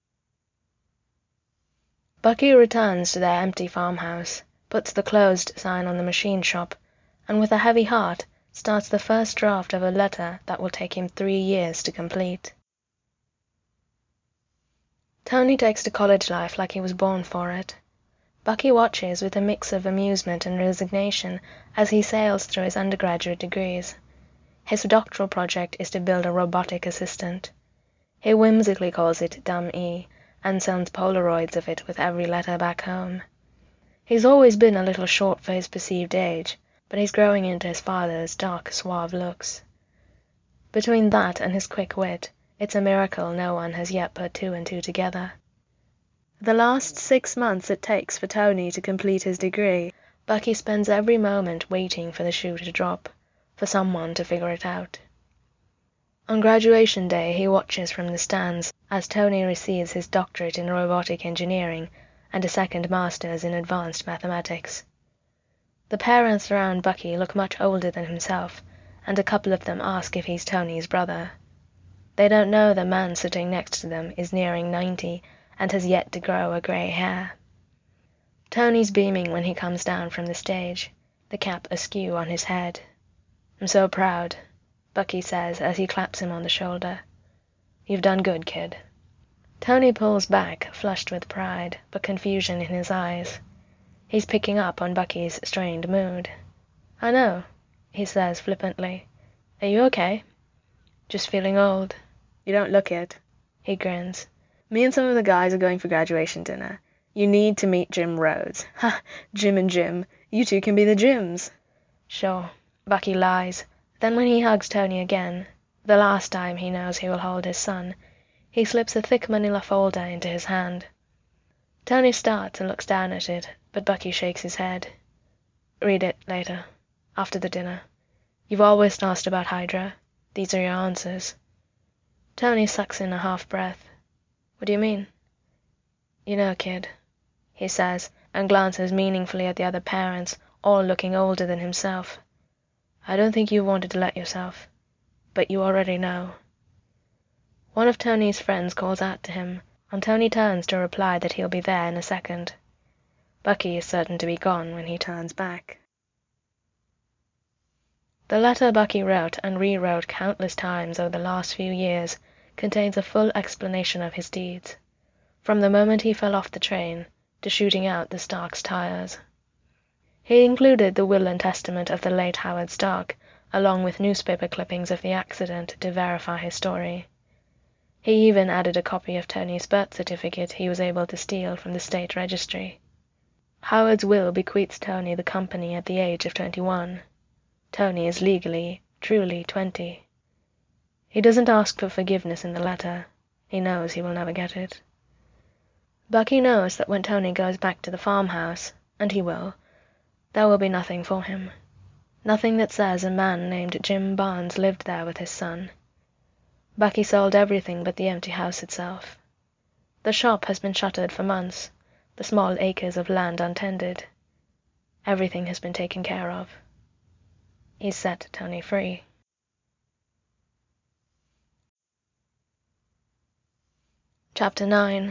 Bucky returns to their empty farmhouse, puts the closed sign on the machine shop, and with a heavy heart starts the first draft of a letter that will take him 3 years to complete. Tony takes to college life like he was born for it. Bucky watches with a mix of amusement and resignation as he sails through his undergraduate degrees. His doctoral project is to build a robotic assistant. He whimsically calls it Dumb E, and sends Polaroids of it with every letter back home. He's always been a little short for his perceived age, but he's growing into his father's dark, suave looks. Between that and his quick wit, it's a miracle no one has yet put 2 and 2 together. The last 6 months it takes for Tony to complete his degree, Bucky spends every moment waiting for the shoe to drop, for someone to figure it out. On graduation day he watches from the stands as Tony receives his doctorate in robotic engineering and a second master's in advanced mathematics. The parents around Bucky look much older than himself, and a couple of them ask if he's Tony's brother. They don't know the man sitting next to them is nearing 90 and has yet to grow a grey hair. Tony's beaming when he comes down from the stage, the cap askew on his head. "I'm so proud," Bucky says as he claps him on the shoulder. "You've done good, kid." Tony pulls back, flushed with pride, but confusion in his eyes. He's picking up on Bucky's strained mood. "I know," he says flippantly. "Are you okay?" "Just feeling old." "You don't look it." He grins. "Me and some of the guys are going for graduation dinner. You need to meet Jim Rhodes." "Ha! Jim and Jim. You two can be the Jims." "Sure." Bucky lies. Then when he hugs Tony again, the last time he knows he will hold his son, he slips a thick manila folder into his hand. Tony starts and looks down at it, but Bucky shakes his head. "Read it later. After the dinner. You've always asked about Hydra. These are your answers." Tony sucks in a half breath. "What do you mean?" "You know, kid," he says, and glances meaningfully at the other parents, all looking older than himself. "I don't think you wanted to let yourself, but you already know." One of Tony's friends calls out to him, and Tony turns to reply that he'll be there in a second. Bucky is certain to be gone when he turns back. The letter Bucky wrote and rewrote countless times over the last few years contains a full explanation of his deeds, from the moment he fell off the train to shooting out the Stark's tires. He included the will and testament of the late Howard Stark, along with newspaper clippings of the accident to verify his story. He even added a copy of Tony's birth certificate he was able to steal from the state registry. Howard's will bequeaths Tony the company at the age of 21. Tony is legally, truly 20. He doesn't ask for forgiveness in the letter. He knows he will never get it. Bucky knows that when Tony goes back to the farmhouse, and he will, there will be nothing for him. Nothing that says a man named Jim Barnes lived there with his son. Bucky sold everything but the empty house itself. The shop has been shuttered for months, the small acres of land untended. Everything has been taken care of. He's set Tony free. Chapter 9.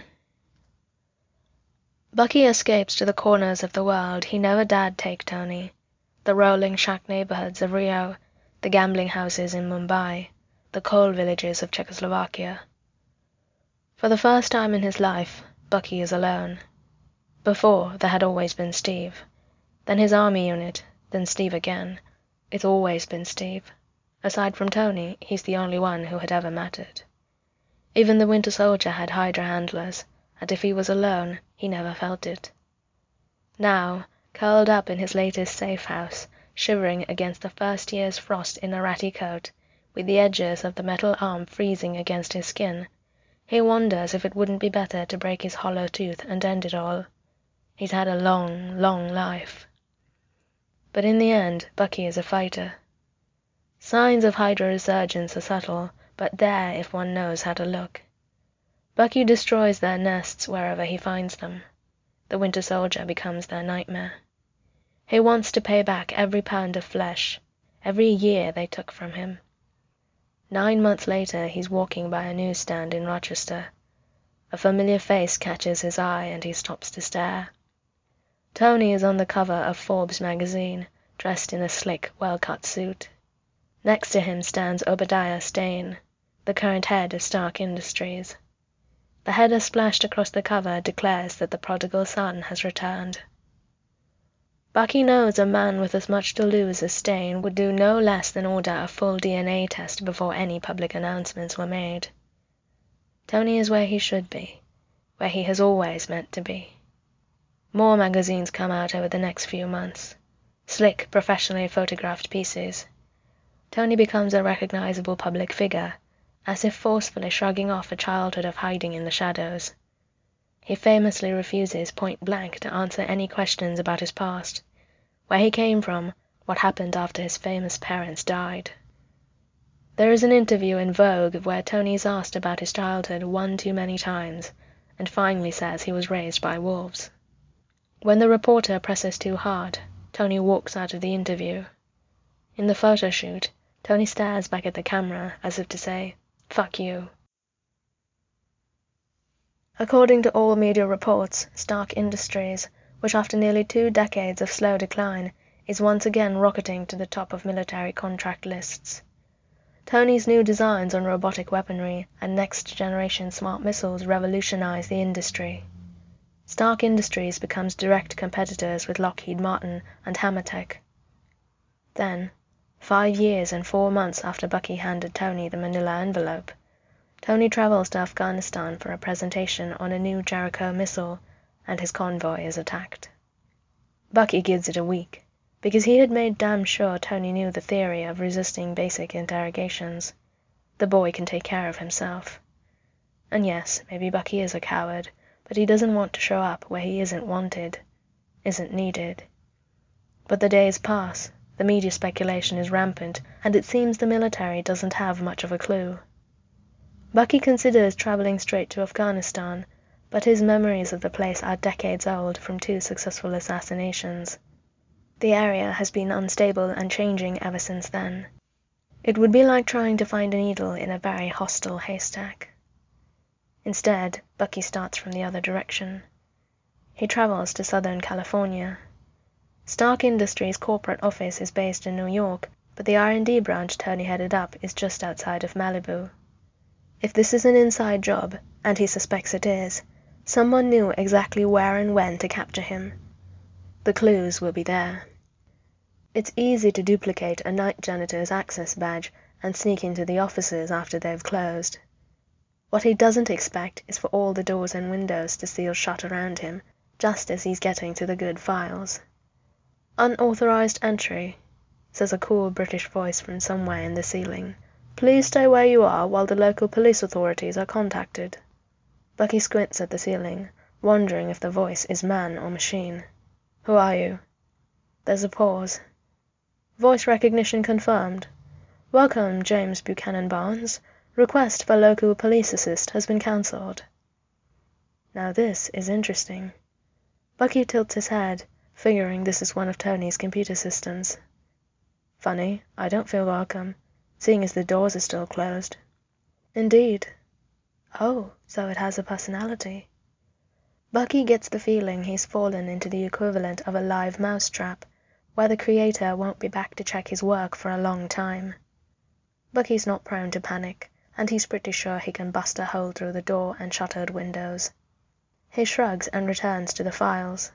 Bucky escapes to the corners of the world he never dared take Tony, the rolling shack neighborhoods of Rio, the gambling houses in Mumbai, the coal villages of Czechoslovakia. For the first time in his life, Bucky is alone. Before, there had always been Steve, then his army unit, then Steve again. It's always been Steve. Aside from Tony, he's the only one who had ever mattered. Even the Winter Soldier had Hydra handlers, and if he was alone, he never felt it. Now, curled up in his latest safe house, shivering against the first year's frost in a ratty coat, with the edges of the metal arm freezing against his skin, he wonders if it wouldn't be better to break his hollow tooth and end it all. He's had a long, long life. But in the end, Bucky is a fighter. Signs of Hydra resurgence are subtle, but there if one knows how to look. Bucky destroys their nests wherever he finds them. The Winter Soldier becomes their nightmare. He wants to pay back every pound of flesh, every year they took from him. 9 months later he's walking by a newsstand in Rochester. A familiar face catches his eye and he stops to stare. Tony is on the cover of Forbes magazine, dressed in a slick, well-cut suit. Next to him stands Obadiah Stane, the current head of Stark Industries. The header splashed across the cover declares that the prodigal son has returned. Bucky knows a man with as much to lose as Stane would do no less than order a full DNA test before any public announcements were made. Tony is where he should be, where he has always meant to be. More magazines come out over the next few months. Slick, professionally photographed pieces. Tony becomes a recognizable public figure, as if forcefully shrugging off a childhood of hiding in the shadows. He famously refuses point blank to answer any questions about his past, where he came from, what happened after his famous parents died. There is an interview in Vogue where Tony is asked about his childhood one too many times, and finally says he was raised by wolves. When the reporter presses too hard, Tony walks out of the interview. In the photo shoot, Tony stares back at the camera as if to say, "Fuck you." According to all media reports, Stark Industries, which after nearly 2 decades of slow decline, is once again rocketing to the top of military contract lists. Tony's new designs on robotic weaponry and next-generation smart missiles revolutionize the industry. Stark Industries becomes direct competitors with Lockheed Martin and Hamatech. Then, 5 years and 4 months after Bucky handed Tony the manila envelope, Tony travels to Afghanistan for a presentation on a new Jericho missile, and his convoy is attacked. Bucky gives it a week, because he had made damn sure Tony knew the theory of resisting basic interrogations. The boy can take care of himself. And yes, maybe Bucky is a coward, but he doesn't want to show up where he isn't wanted, isn't needed. But the days pass, the media speculation is rampant, and it seems the military doesn't have much of a clue. Bucky considers traveling straight to Afghanistan, but his memories of the place are decades old from 2 successful assassinations. The area has been unstable and changing ever since then. It would be like trying to find a needle in a very hostile haystack. Instead, Bucky starts from the other direction. He travels to Southern California. Stark Industries' corporate office is based in New York, but the R&D branch Tony headed up is just outside of Malibu. If this is an inside job, and he suspects it is, someone knew exactly where and when to capture him. The clues will be there. It's easy to duplicate a night janitor's access badge and sneak into the offices after they've closed. What he doesn't expect is for all the doors and windows to seal shut around him, just as he's getting to the good files. "Unauthorized entry," says a cool British voice from somewhere in the ceiling. "Please stay where you are while the local police authorities are contacted." Bucky squints at the ceiling, wondering if the voice is man or machine. "Who are you?" There's a pause. "Voice recognition confirmed. Welcome, James Buchanan Barnes. Request for local police assist has been cancelled." Now this is interesting. Bucky tilts his head, figuring this is one of Tony's computer systems. "Funny, I don't feel welcome, seeing as the doors are still closed." "Indeed. Oh, so it has a personality." Bucky gets the feeling he's fallen into the equivalent of a live mousetrap, where the creator won't be back to check his work for a long time. Bucky's not prone to panic, and he's pretty sure he can bust a hole through the door and shuttered windows. He shrugs and returns to the files.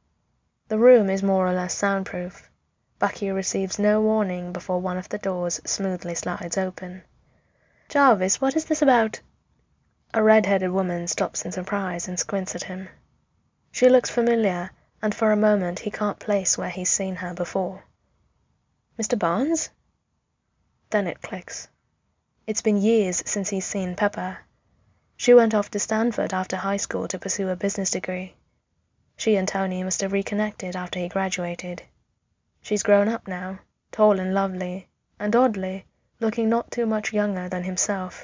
The room is more or less soundproof. Bucky receives no warning before one of the doors smoothly slides open. "Jarvis, what is this about?" A red-headed woman stops in surprise and squints at him. She looks familiar, and for a moment he can't place where he's seen her before. "Mr. Barnes?" Then it clicks. It's been years since he's seen Pepper. She went off to Stanford after high school to pursue a business degree. She and Tony must have reconnected after he graduated. She's grown up now, tall and lovely, and oddly, looking not too much younger than himself.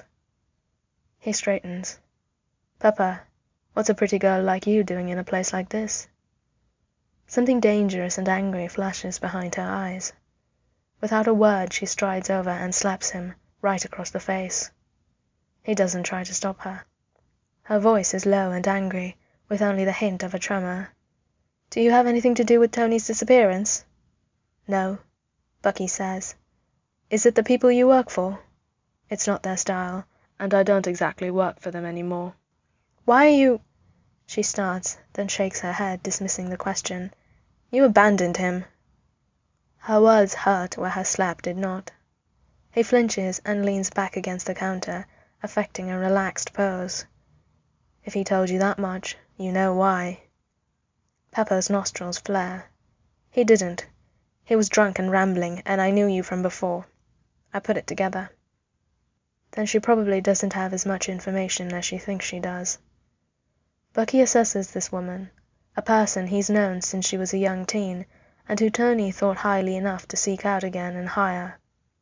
He straightens. "Pepper, what's a pretty girl like you doing in a place like this?" Something dangerous and angry flashes behind her eyes. Without a word she strides over and slaps him, right across the face. He doesn't try to stop her. Her voice is low and angry, with only the hint of a tremor. "Do you have anything to do with Tony's disappearance?" "No," Bucky says. "Is it the people you work for?" "It's not their style, and I don't exactly work for them anymore." "Why are you—" She starts, then shakes her head, dismissing the question. "You abandoned him." Her words hurt where her slap did not. He flinches and leans back against the counter, affecting a relaxed pose. "If he told you that much, you know why." Pepper's nostrils flare. "He didn't. He was drunk and rambling, and I knew you from before. I put it together." Then she probably doesn't have as much information as she thinks she does. Bucky assesses this woman, a person he's known since she was a young teen, and who Tony thought highly enough to seek out again and hire.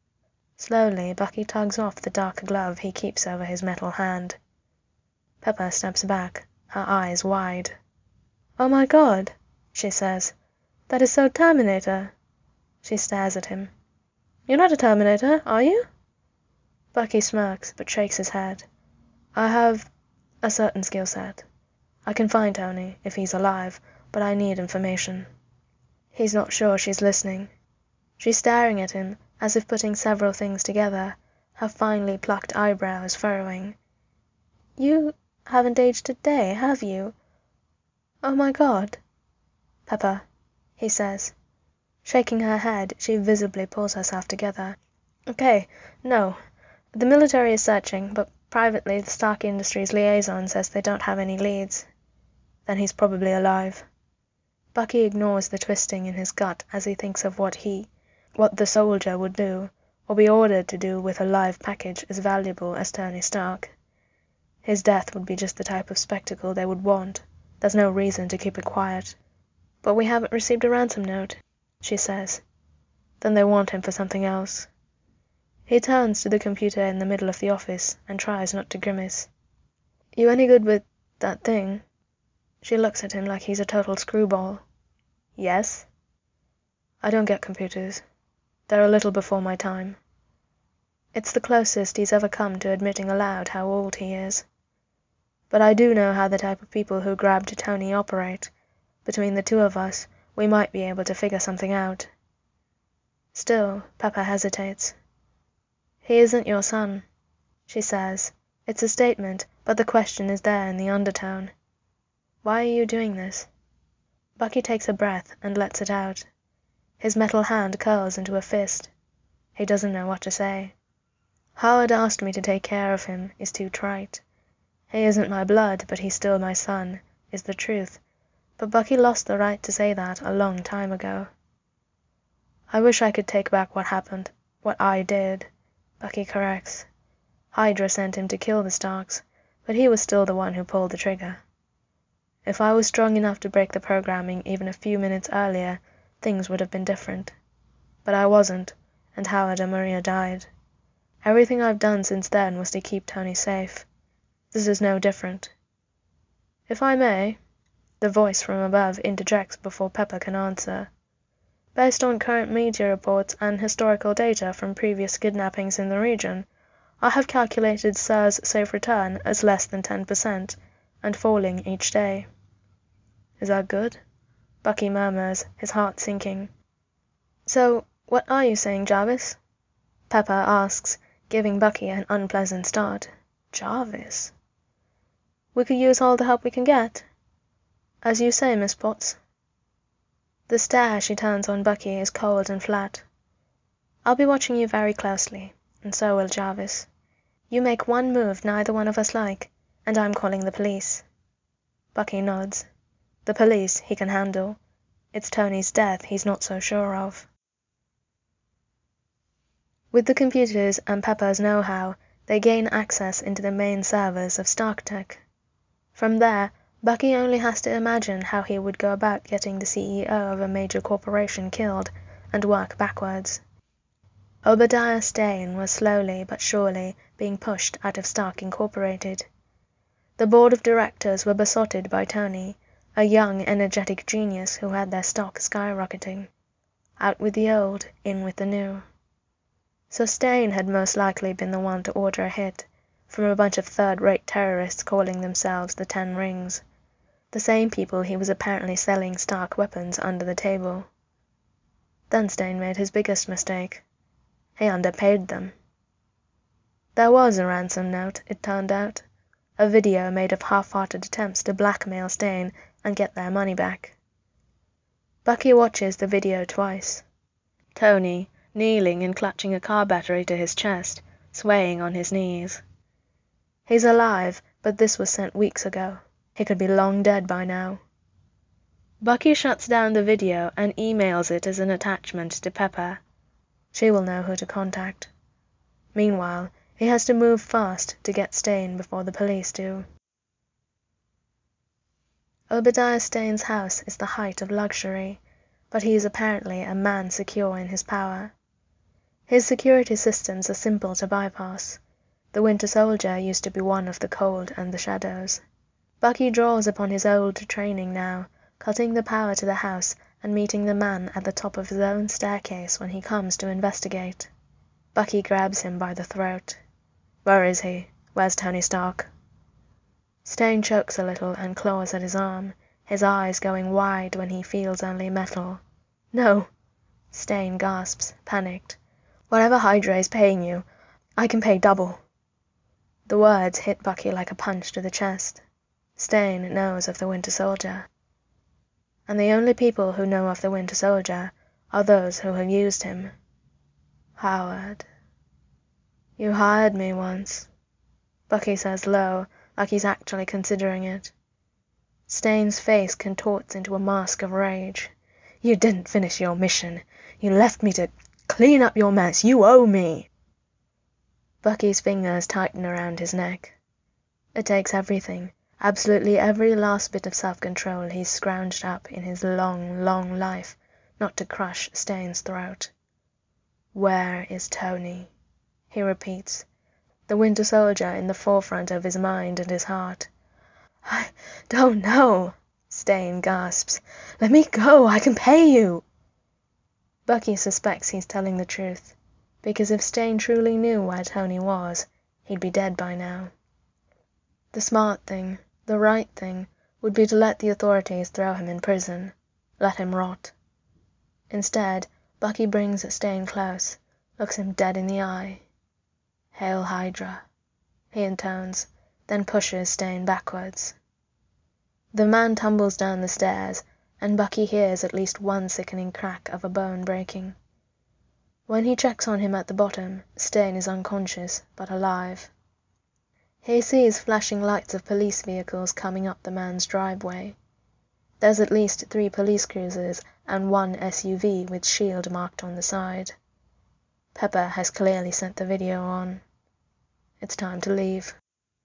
Slowly, Bucky tugs off the dark glove he keeps over his metal hand. Pepper steps back, her eyes wide. "Oh my God," she says. "That is so Terminator." She stares at him. "You're not a Terminator, are you?" Bucky smirks, but shakes his head. "I have a certain skill set. I can find Tony, if he's alive, but I need information." He's not sure she's listening. She's staring at him, as if putting several things together, her finely plucked eyebrows furrowing. "You haven't aged a day, have you? Oh my God!" "Pepper," he says. Shaking her head, she visibly pulls herself together. "Okay, no. The military is searching, but privately the Stark Industries liaison says they don't have any leads." Then he's probably alive. Bucky ignores the twisting in his gut as he thinks of what the soldier would do, or be ordered to do with a live package as valuable as Tony Stark. His death would be just the type of spectacle they would want. There's no reason to keep it quiet. "But we haven't received a ransom note," she says. "Then they want him for something else." He turns to the computer in the middle of the office and tries not to grimace. "You any good with that thing?" She looks at him like he's a total screwball. "Yes." "I don't get computers. They're a little before my time." It's the closest he's ever come to admitting aloud how old he is. "But I do know how the type of people who grabbed Tony operate. Between the two of us, we might be able to figure something out." Still, Pepper hesitates. "He isn't your son," she says. It's a statement, but the question is there in the undertone. "Why are you doing this?" Bucky takes a breath and lets it out. His metal hand curls into a fist. He doesn't know what to say. "Howard asked me to take care of him" is too trite. "He isn't my blood, but he's still my son" is the truth, but Bucky lost the right to say that a long time ago. "I wish I could take back what happened, what I did," Bucky corrects. "Hydra sent him to kill the Starks, but he was still the one who pulled the trigger. If I was strong enough to break the programming even a few minutes earlier, things would have been different. But I wasn't, and Howard and Maria died. Everything I've done since then was to keep Tony safe. This is no different. If I may," the voice from above interjects before Pepper can answer, "based on current media reports and historical data from previous kidnappings in the region, I have calculated Sir's safe return as less than 10%, and falling each day." "Is that good?" Bucky murmurs, his heart sinking. "So, what are you saying, Jarvis?" Pepper asks, giving Bucky an unpleasant start. Jarvis? "We could use all the help we can get?" "As you say, Miss Potts." The stare she turns on Bucky is cold and flat. "I'll be watching you very closely, and so will Jarvis. You make one move neither one of us like, and I'm calling the police." Bucky nods. The police he can handle. It's Tony's death he's not so sure of. With the computers and Pepper's know-how, they gain access into the main servers of StarkTech. From there, Bucky only has to imagine how he would go about getting the CEO of a major corporation killed, and work backwards. Obadiah Stane was slowly but surely being pushed out of Stark Incorporated. The board of directors were besotted by Tony, a young, energetic genius who had their stock skyrocketing. Out with the old, in with the new. So Stane had most likely been the one to order a hit, from a bunch of third-rate terrorists calling themselves the Ten Rings, the same people he was apparently selling Stark weapons under the table. Then Stane made his biggest mistake. He underpaid them. There was a ransom note, it turned out. A video made of half-hearted attempts to blackmail Stane and get their money back. Bucky watches the video twice. Tony, kneeling and clutching a car battery to his chest, swaying on his knees. He's alive, but this was sent weeks ago. He could be long dead by now. Bucky shuts down the video and emails it as an attachment to Pepper. She will know who to contact. Meanwhile, he has to move fast to get Stane before the police do. Obadiah Stane's house is the height of luxury, but he is apparently a man secure in his power. His security systems are simple to bypass. The Winter Soldier used to be one of the cold and the shadows. Bucky draws upon his old training now, cutting the power to the house and meeting the man at the top of his own staircase when he comes to investigate. Bucky grabs him by the throat. "Where is he? Where's Tony Stark?" Stane chokes a little and claws at his arm, his eyes going wide when he feels only metal. "No!" Stane gasps, panicked. "Whatever Hydra is paying you, I can pay double." The words hit Bucky like a punch to the chest. Stane knows of the Winter Soldier. And the only people who know of the Winter Soldier are those who have used him. "Howard, you hired me once," Bucky says low, like he's actually considering it. Stane's face contorts into a mask of rage. "You didn't finish your mission. You left me to clean up your mess. You owe me." Bucky's fingers tighten around his neck. It takes everything, absolutely every last bit of self-control he's scrounged up in his long, long life, not to crush Stane's throat. "Where is Tony?" he repeats, the Winter Soldier in the forefront of his mind and his heart. "I don't know," Stane gasps. "Let me go. I can pay you." Bucky suspects he's telling the truth, because if Stane truly knew where Tony was, he'd be dead by now. The smart thing, the right thing, would be to let the authorities throw him in prison, let him rot. Instead, Bucky brings Stane close, looks him dead in the eye. "Hail Hydra," he intones, then pushes Stane backwards. The man tumbles down the stairs, and Bucky hears at least one sickening crack of a bone breaking. When he checks on him at the bottom, Stane is unconscious, but alive. He sees flashing lights of police vehicles coming up the man's driveway. There's at least 3 police cruisers and 1 SUV with SHIELD marked on the side. Pepper has clearly sent the video on. It's time to leave.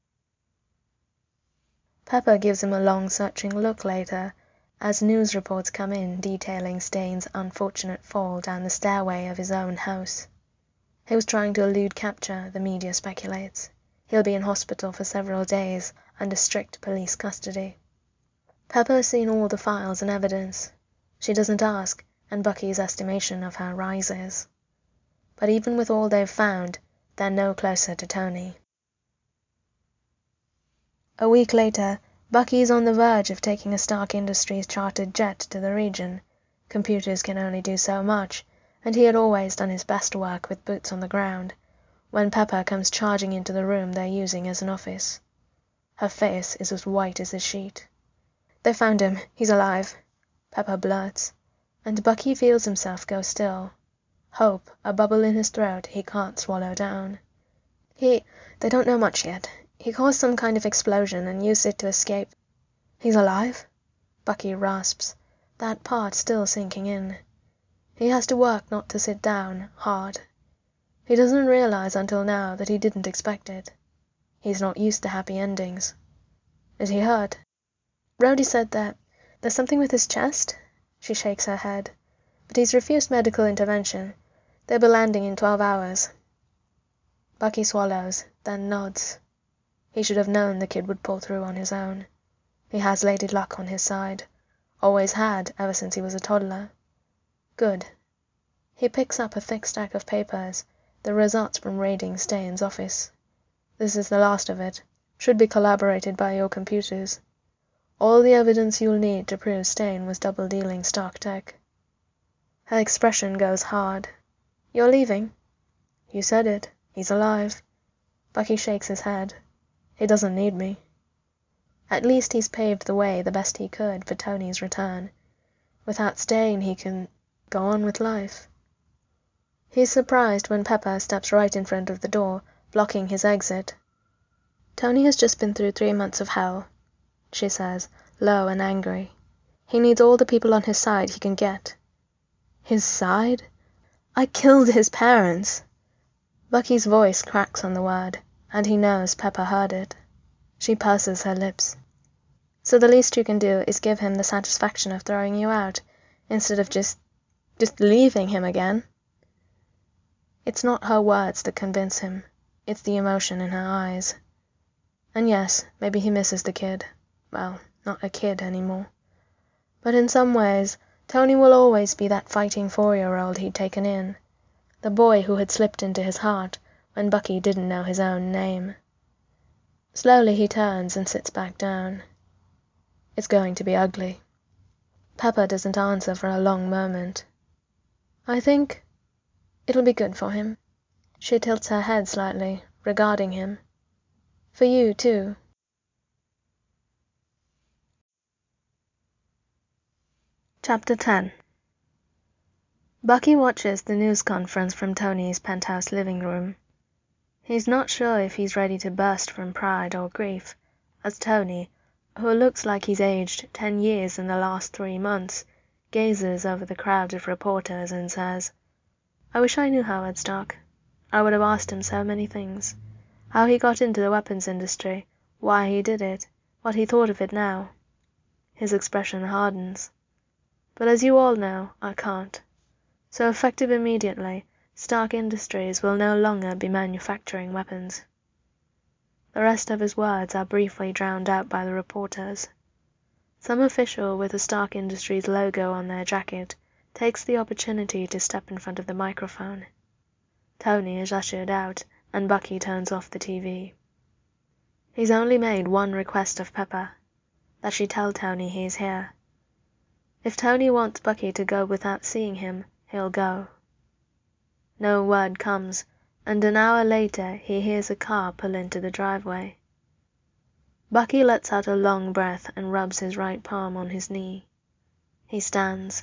Pepper gives him a long searching look later, as news reports come in detailing Stane's unfortunate fall down the stairway of his own house. He was trying to elude capture, the media speculates. He'll be in hospital for several days, under strict police custody. Pepper's seen all the files and evidence. She doesn't ask, and Bucky's estimation of her rises. But even with all they've found, they're no closer to Tony. A week later, Bucky's on the verge of taking a Stark Industries chartered jet to the region. Computers can only do so much, and he had always done his best work with boots on the ground, when Pepper comes charging into the room they're using as an office. Her face is as white as a sheet. "They found him. He's alive," Pepper blurts, and Bucky feels himself go still. Hope, a bubble in his throat he can't swallow down. They don't know much yet. He caused some kind of explosion and used it to escape." "He's alive?" Bucky rasps, that part still sinking in. He has to work, not to sit down, hard. He doesn't realize until now that he didn't expect it. He's not used to happy endings. "Is he hurt?" "Rhodey said that there's something with his chest." She shakes her head. "But he's refused medical intervention. They'll be landing in 12 hours. Bucky swallows, then nods. He should have known the kid would pull through on his own. He has Lady Luck on his side. Always had, ever since he was a toddler. Good. He picks up a thick stack of papers, the results from raiding Stane's office. "This is the last of it. Should be collaborated by your computers. All the evidence you'll need to prove Stane was double-dealing Stark Tech." Her expression goes hard. "You're leaving?" "You said it. He's alive." Bucky shakes his head. "He doesn't need me." At least he's paved the way the best he could for Tony's return. Without Stane he can go on with life. He's surprised when Pepper steps right in front of the door, blocking his exit. "Tony has just been through 3 months of hell," she says, low and angry. "He needs all the people on his side he can get." "His side? I killed his parents." Bucky's voice cracks on the word, and he knows Pepper heard it. She purses her lips. "So the least you can do is give him the satisfaction of throwing you out, instead of just leaving him again." It's not her words that convince him. It's the emotion in her eyes. And yes, maybe he misses the kid. Well, not a kid anymore. But in some ways, Tony will always be that fighting 4-year-old he'd taken in. The boy who had slipped into his heart when Bucky didn't know his own name. Slowly he turns and sits back down. It's going to be ugly. Pepper doesn't answer for a long moment. "I think it'll be good for him," She tilts her head slightly, regarding him. For you, too. Chapter 10. Bucky watches the news conference from Tony's penthouse living room. He's not sure if he's ready to burst from pride or grief, as Tony, who looks like he's aged 10 years in the last 3 months, gazes over the crowd of reporters and says, "I wish I knew Howard Stark. I would have asked him so many things. How he got into the weapons industry, why he did it, what he thought of it now." His expression hardens. "But as you all know, I can't. So effective immediately, Stark Industries will no longer be manufacturing weapons." The rest of his words are briefly drowned out by the reporters. Some official with the Stark Industries logo on their jacket takes the opportunity to step in front of the microphone. Tony is ushered out, and Bucky turns off the TV. He's only made one request of Pepper, that she tell Tony he's here. If Tony wants Bucky to go without seeing him, he'll go. No word comes, and an hour later he hears a car pull into the driveway. Bucky lets out a long breath and rubs his right palm on his knee. He stands.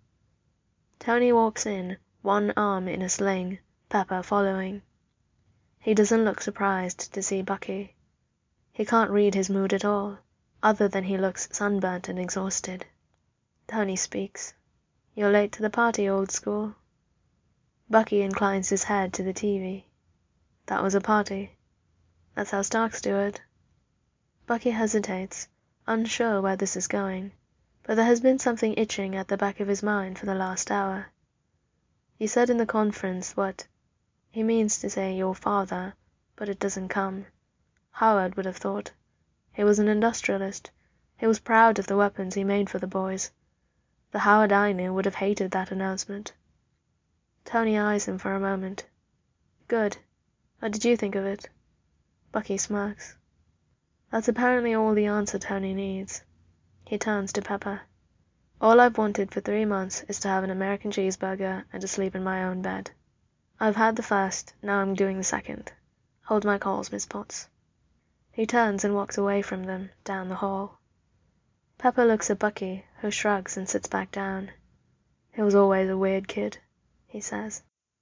Tony walks in, one arm in a sling, Pepper following. He doesn't look surprised to see Bucky. He can't read his mood at all, other than he looks sunburnt and exhausted. Tony speaks. "You're late to the party, old school." Bucky inclines his head to the TV. "That was a party. That's how Starks do it." Bucky hesitates, unsure where this is going, but there has been something itching at the back of his mind for the last hour. He said in the conference what? He means to say your father, but it doesn't come. Howard would have thought. He was an industrialist. He was proud of the weapons he made for the boys. The Howard I knew would have hated that announcement. Tony eyes him for a moment. "Good. What did you think of it?" Bucky smirks. That's apparently all the answer Tony needs. He turns to Pepper. "All I've wanted for 3 months is to have an American cheeseburger and to sleep in my own bed. I've had the first, now I'm doing the second. Hold my calls, Miss Potts." He turns and walks away from them, down the hall. Pepper looks at Bucky, who shrugs and sits back down. "He was always a weird kid," he says.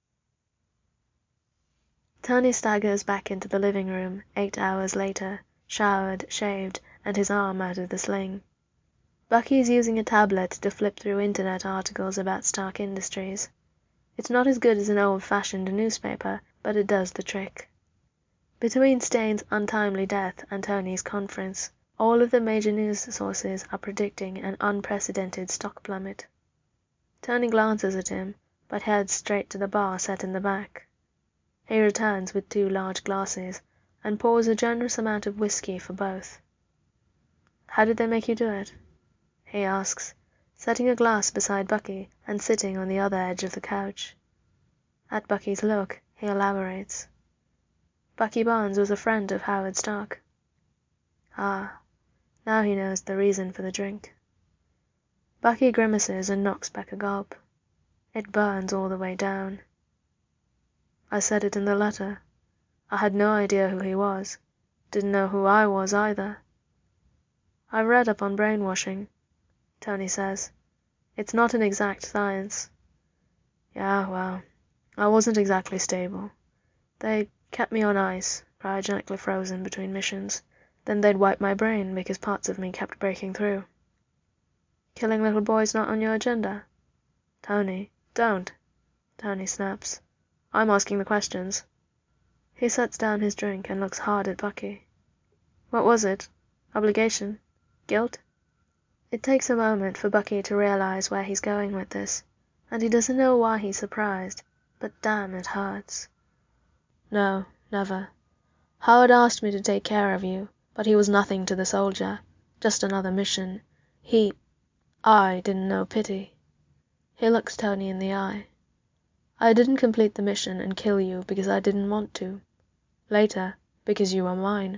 Tony staggers back into the living room 8 hours later, showered, shaved, and his arm out of the sling. Bucky's using a tablet to flip through internet articles about Stark Industries. It's not as good as an old-fashioned newspaper, but it does the trick. Between Staines' untimely death and Tony's conference, all of the major news sources are predicting an unprecedented stock plummet. Tony glances at him, but heads straight to the bar set in the back. He returns with 2 large glasses, and pours a generous amount of whiskey for both. "How did they make you do it?" he asks, setting a glass beside Bucky and sitting on the other edge of the couch. At Bucky's look, he elaborates. Bucky Barnes was a friend of Howard Stark. Ah, now he knows the reason for the drink. Bucky grimaces and knocks back a gulp. It burns all the way down. "I said it in the letter. I had no idea who he was. Didn't know who I was either." "I've read up on brainwashing," Tony says. "It's not an exact science." "Yeah, well, I wasn't exactly stable. They kept me on ice, cryogenically frozen between missions. Then they'd wipe my brain because parts of me kept breaking through." "Killing little boys not on your agenda?" "Tony, don't," Tony snaps. "I'm asking the questions." He sets down his drink and looks hard at Bucky. "What was it? Obligation? Guilt?" It takes a moment for Bucky to realize where he's going with this, and he doesn't know why he's surprised, but damn, it hurts. "No, never. Howard asked me to take care of you, but he was nothing to the soldier, just another mission. I didn't know pity." He looks Tony in the eye. "I didn't complete the mission and kill you because I didn't want to. Later, because you were mine."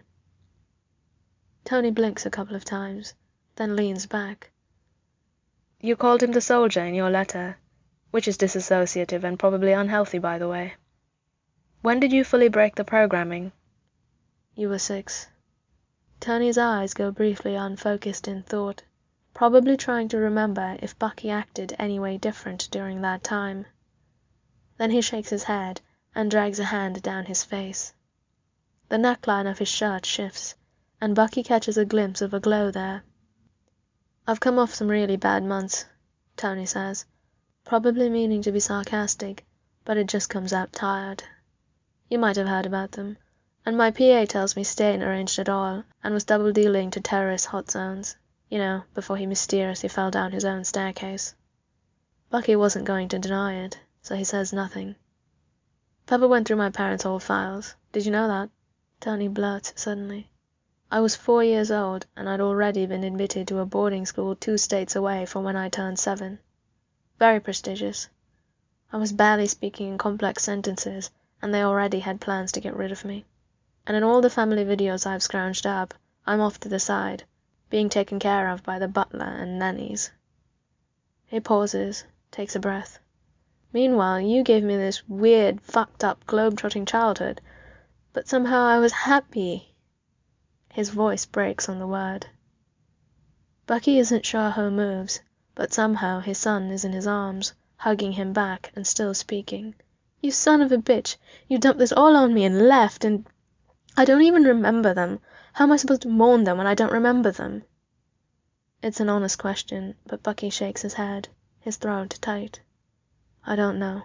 Tony blinks a couple of times, then leans back. "You called him the soldier in your letter, which is disassociative and probably unhealthy, by the way." When did you fully break the programming? You were 6. Tony's eyes go briefly unfocused in thought, probably trying to remember if Bucky acted any way different during that time. Then he shakes his head and drags a hand down his face. The neckline of his shirt shifts, and Bucky catches a glimpse of a glow there. I've come off some really bad months, Tony says, probably meaning to be sarcastic, but it just comes out tired. You might have heard about them, and my PA tells me Ste ain't arranged at all, and was double-dealing to terrorist hot zones, you know, before he mysteriously fell down his own staircase. Bucky wasn't going to deny it, so he says nothing. Pepper went through my parents' old files. Did you know that? Tony blurts suddenly. I was 4 years old, and I'd already been admitted to a boarding school 2 states away from when I turned 7. Very prestigious. I was barely speaking in complex sentences, and they already had plans to get rid of me. And in all the family videos I've scrounged up, I'm off to the side, being taken care of by the butler and nannies. He pauses, takes a breath. Meanwhile, you gave me this weird, fucked-up, globe-trotting childhood, but somehow I was happy. His voice breaks on the word. Bucky isn't sure how he moves, but somehow his son is in his arms, hugging him back and still speaking. You son of a bitch, you dumped this all on me and left, and I don't even remember them. How am I supposed to mourn them when I don't remember them? It's an honest question, but Bucky shakes his head, his throat tight. I don't know.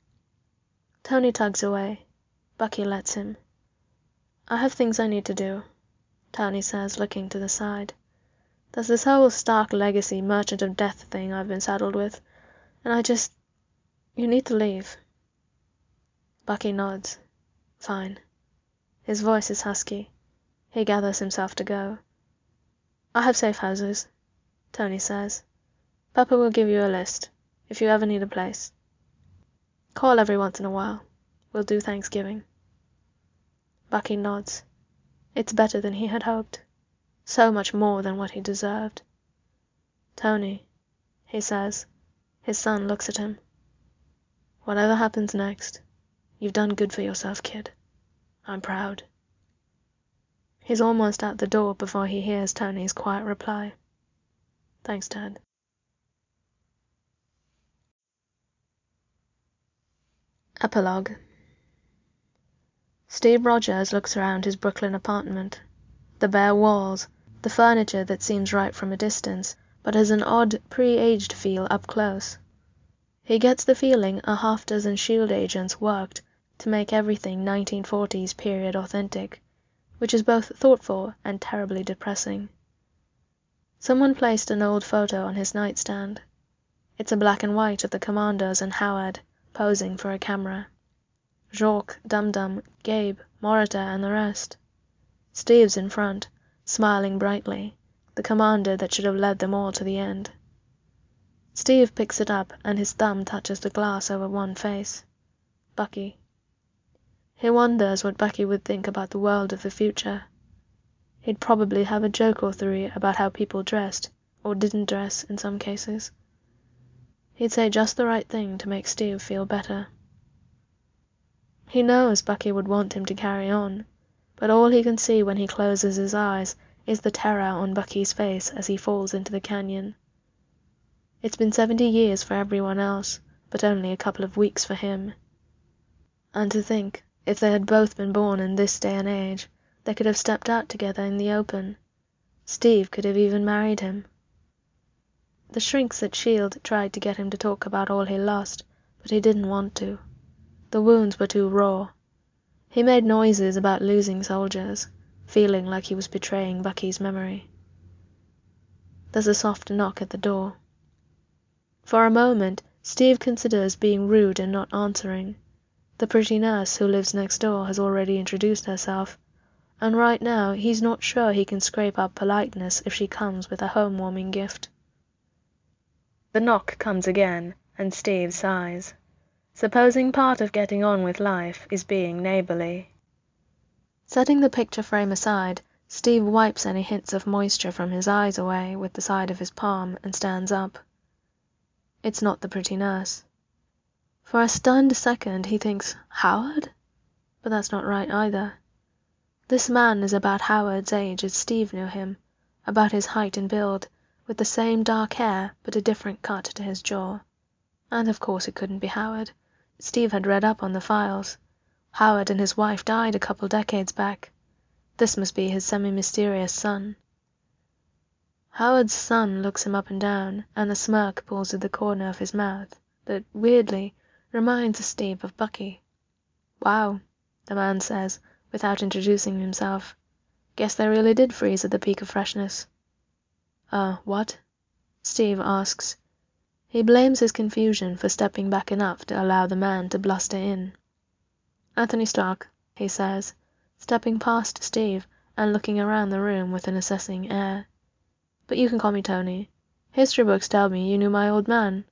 Tony tugs away. Bucky lets him. I have things I need to do, Tony says, looking to the side. There's this whole Stark Legacy Merchant of Death thing I've been saddled with, and you need to leave. Bucky nods. Fine. His voice is husky. He gathers himself to go. I have safe houses, Tony says. Papa will give you a list, if you ever need a place. Call every once in a while. We'll do Thanksgiving. Bucky nods. It's better than he had hoped. So much more than what he deserved. Tony, he says. His son looks at him. Whatever happens next, you've done good for yourself, kid. I'm proud. He's almost out the door before he hears Tony's quiet reply. Thanks, Dad. Epilogue. Steve Rogers looks around his Brooklyn apartment. The bare walls, the furniture that seems right from a distance, but has an odd, pre-aged feel up close. He gets the feeling a half-dozen SHIELD agents worked to make everything 1940s period authentic, which is both thoughtful and terribly depressing. Someone placed an old photo on his nightstand. It's a black and white of the Commandos and Howard, posing for a camera. Jacques, Dum-Dum, Gabe, Morita, and the rest. Steve's in front, smiling brightly, the commander that should have led them all to the end. Steve picks it up, and his thumb touches the glass over one face. Bucky. He wonders what Bucky would think about the world of the future. He'd probably have a joke or three about how people dressed, or didn't dress in some cases. He'd say just the right thing to make Steve feel better. He knows Bucky would want him to carry on, but all he can see when he closes his eyes is the terror on Bucky's face as he falls into the canyon. It's been 70 years for everyone else, but only a couple of weeks for him. And to think, if they had both been born in this day and age, they could have stepped out together in the open. Steve could have even married him. The shrinks at SHIELD tried to get him to talk about all he lost, but he didn't want to. The wounds were too raw. He made noises about losing soldiers, feeling like he was betraying Bucky's memory. There's a soft knock at the door. For a moment, Steve considers being rude and not answering. The pretty nurse who lives next door has already introduced herself, and right now he's not sure he can scrape up politeness if she comes with a home-warming gift. The knock comes again, and Steve sighs. Supposing part of getting on with life is being neighborly. Setting the picture frame aside, Steve wipes any hints of moisture from his eyes away with the side of his palm and stands up. It's not the pretty nurse. For a stunned second he thinks, Howard? But that's not right either. This man is about Howard's age as Steve knew him, about his height and build, with the same dark hair but a different cut to his jaw. And of course it couldn't be Howard. Steve had read up on the files. Howard and his wife died a couple decades back. This must be his semi-mysterious son. Howard's son looks him up and down, and a smirk pulls at the corner of his mouth that, weirdly, reminds Steve of Bucky. "Wow," the man says, without introducing himself. "Guess they really did freeze at the peak of freshness." What?" Steve asks. He blames his confusion for stepping back enough to allow the man to bluster in. "Anthony Stark," he says, stepping past Steve and looking around the room with an assessing air. "But you can call me Tony. History books tell me you knew my old man."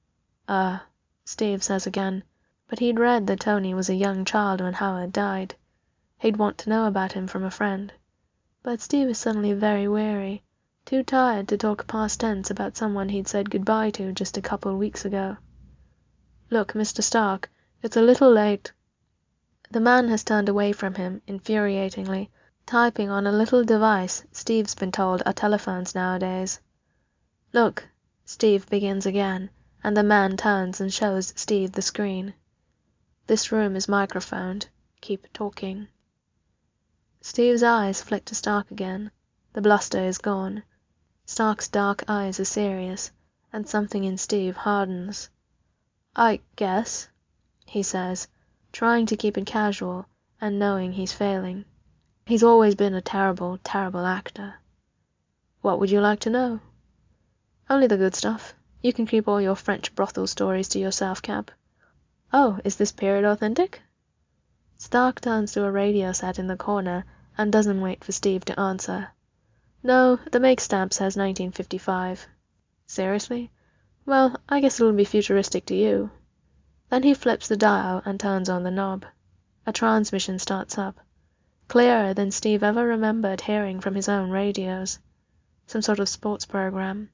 Steve says again, but he'd read that Tony was a young child when Howard died. He'd want to know about him from a friend. But Steve is suddenly very weary, too tired to talk past tense about someone he'd said goodbye to just a couple weeks ago. "Look, Mr. Stark, it's a little late." The man has turned away from him, infuriatingly, typing on a little device Steve's been told are telephones nowadays. "Look," Steve begins again, and the man turns and shows Steve the screen. "This room is microphoned. Keep talking." Steve's eyes flick to Stark again. The bluster is gone. Stark's dark eyes are serious, and something in Steve hardens. "I guess," he says, trying to keep it casual, and knowing he's failing. He's always been a terrible, terrible actor. "What would you like to know?" "Only the good stuff. You can keep all your French brothel stories to yourself, Cap." "Oh, is this period authentic?" Stark turns to a radio set in the corner and doesn't wait for Steve to answer. "No, the make stamp says 1955. "Seriously? Well, I guess it'll be futuristic to you." Then he flips the dial and turns on the knob. A transmission starts up, clearer than Steve ever remembered hearing from his own radios. Some sort of sports program.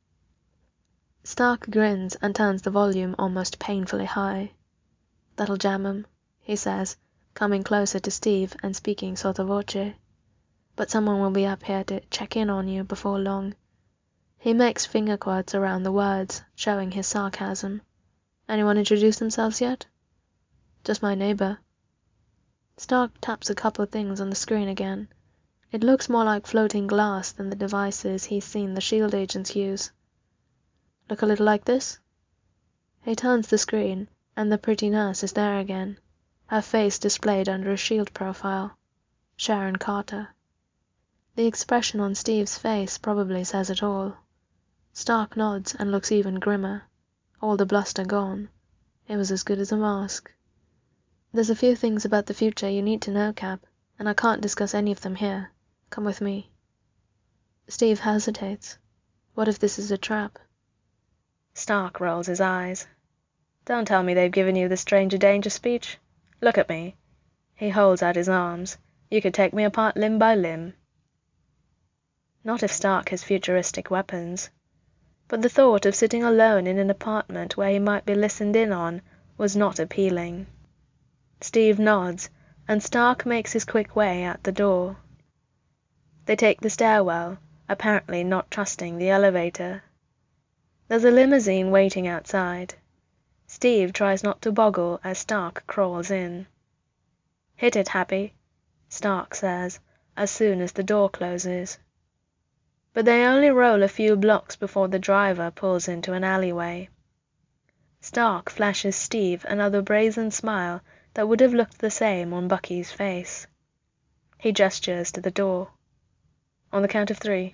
Stark grins and turns the volume almost painfully high. "That'll jam 'em," he says, coming closer to Steve and speaking sotto voce. "But someone will be up here to check in on you before long." He makes finger quotes around the words, showing his sarcasm. "Anyone introduced themselves yet?" "Just my neighbor." Stark taps a couple things on the screen again. It looks more like floating glass than the devices he's seen the SHIELD agents use. "Look a little like this?" He turns the screen, and the pretty nurse is there again, her face displayed under a SHIELD profile. Sharon Carter. The expression on Steve's face probably says it all. Stark nods and looks even grimmer. All the bluster gone. It was as good as a mask. "There's a few things about the future you need to know, Cap, and I can't discuss any of them here. Come with me." Steve hesitates. What if this is a trap? Stark rolls his eyes. "Don't tell me they've given you the stranger danger speech. Look at me." He holds out his arms. "You could take me apart limb by limb." Not if Stark has futuristic weapons. But the thought of sitting alone in an apartment where he might be listened in on was not appealing. Steve nods, and Stark makes his quick way out the door. They take the stairwell, apparently not trusting the elevator. There's a limousine waiting outside. Steve tries not to boggle as Stark crawls in. "Hit it, Happy," Stark says, as soon as the door closes. But they only roll a few blocks before the driver pulls into an alleyway. Stark flashes Steve another brazen smile that would have looked the same on Bucky's face. He gestures to the door. "On the count of 3.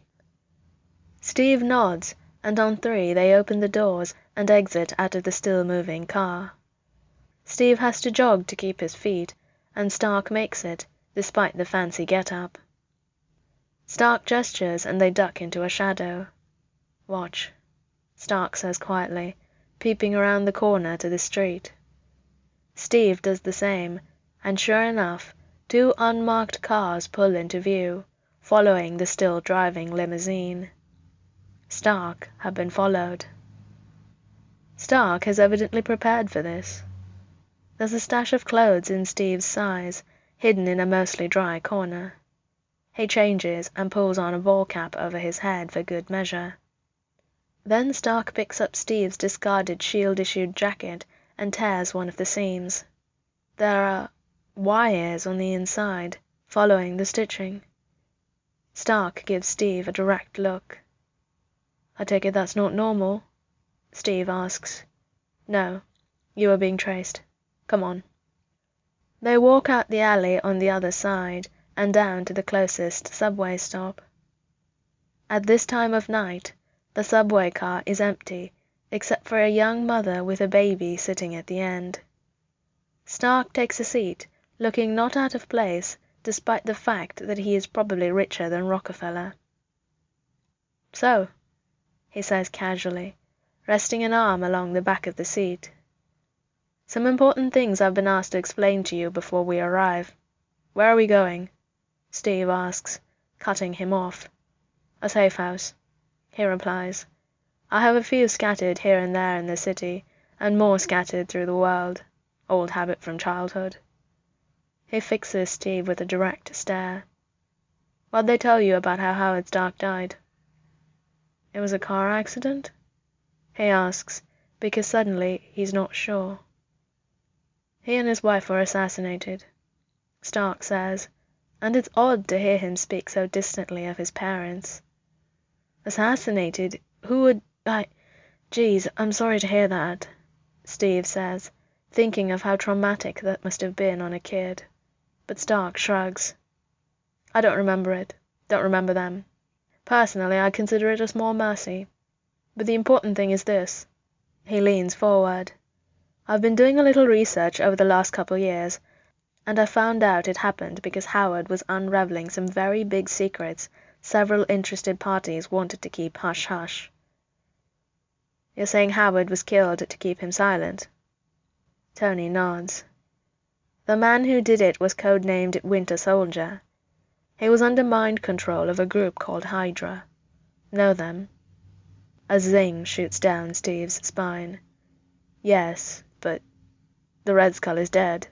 Steve nods, and on 3 they open the doors and exit out of the still-moving car. Steve has to jog to keep his feet, and Stark makes it, despite the fancy get-up. Stark gestures and they duck into a shadow. "Watch," Stark says quietly, peeping around the corner to the street. Steve does the same, and sure enough, 2 unmarked cars pull into view, following the still driving limousine. Stark had been followed. Stark has evidently prepared for this. There's a stash of clothes in Steve's size, hidden in a mostly dry corner. He changes and pulls on a ball cap over his head for good measure. Then Stark picks up Steve's discarded Shield-issued jacket and tears one of the seams. There are wires on the inside, following the stitching. Stark gives Steve a direct look. "I take it that's not normal?" Steve asks. "No, you are being traced. Come on." They walk out the alley on the other side and down to the closest subway stop. At this time of night, the subway car is empty except for a young mother with a baby sitting at the end. Stark takes a seat, looking not out of place despite the fact that he is probably richer than Rockefeller. "So," he says casually, resting an arm along the back of the seat. "Some important things I've been asked to explain to you before we arrive. Where are we going?" Steve asks, cutting him off. "A safe house," he replies. "I have a few scattered here and there in the city, and more scattered through the world. Old habit from childhood." He fixes Steve with a direct stare. "What'd they tell you about how Howard Stark died?" "It was a car accident?" he asks, because suddenly he's not sure. "He and his wife were assassinated," Stark says, and it's odd to hear him speak so distantly of his parents. "Assassinated? Who would— Geez, I'm sorry to hear that," Steve says, thinking of how traumatic that must have been on a kid. But Stark shrugs. "I don't remember it. Don't remember them. Personally, I consider it a small mercy. But the important thing is this." He leans forward. "I've been doing a little research over the last couple years, and I found out it happened because Howard was unraveling some very big secrets several interested parties wanted to keep hush-hush." "You're saying Howard was killed to keep him silent?" Tony nods. "The man who did it was codenamed Winter Soldier. He was under mind control of a group called Hydra. Know them?" A zing shoots down Steve's spine. "Yes, but the Red Skull is dead."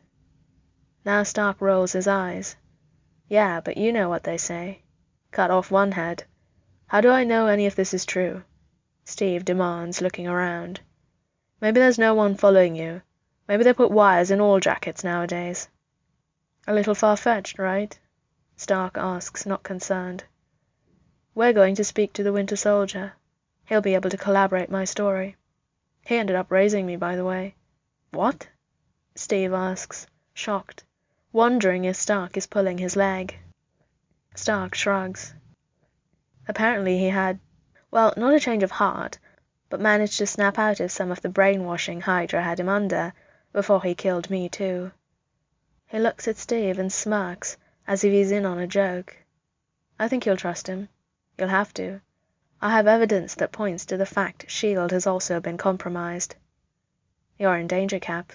Now Stark rolls his eyes. "Yeah, but you know what they say. Cut off one head. How do I know any of this is true?" Steve demands, looking around. "Maybe there's no one following you. Maybe they put wires in all jackets nowadays." "A little far-fetched, right?" Stark asks, not concerned. "We're going to speak to the Winter Soldier. He'll be able to corroborate my story. He ended up raising me, by the way." "What?" Steve asks, shocked, wondering if Stark is pulling his leg. Stark shrugs. "Apparently he had, well, not a change of heart, but managed to snap out of some of the brainwashing Hydra had him under before he killed me too." He looks at Steve and smirks as if he's in on a joke. "I think you'll trust him. You'll have to. I have evidence that points to the fact S.H.I.E.L.D. has also been compromised." "You're in danger, Cap."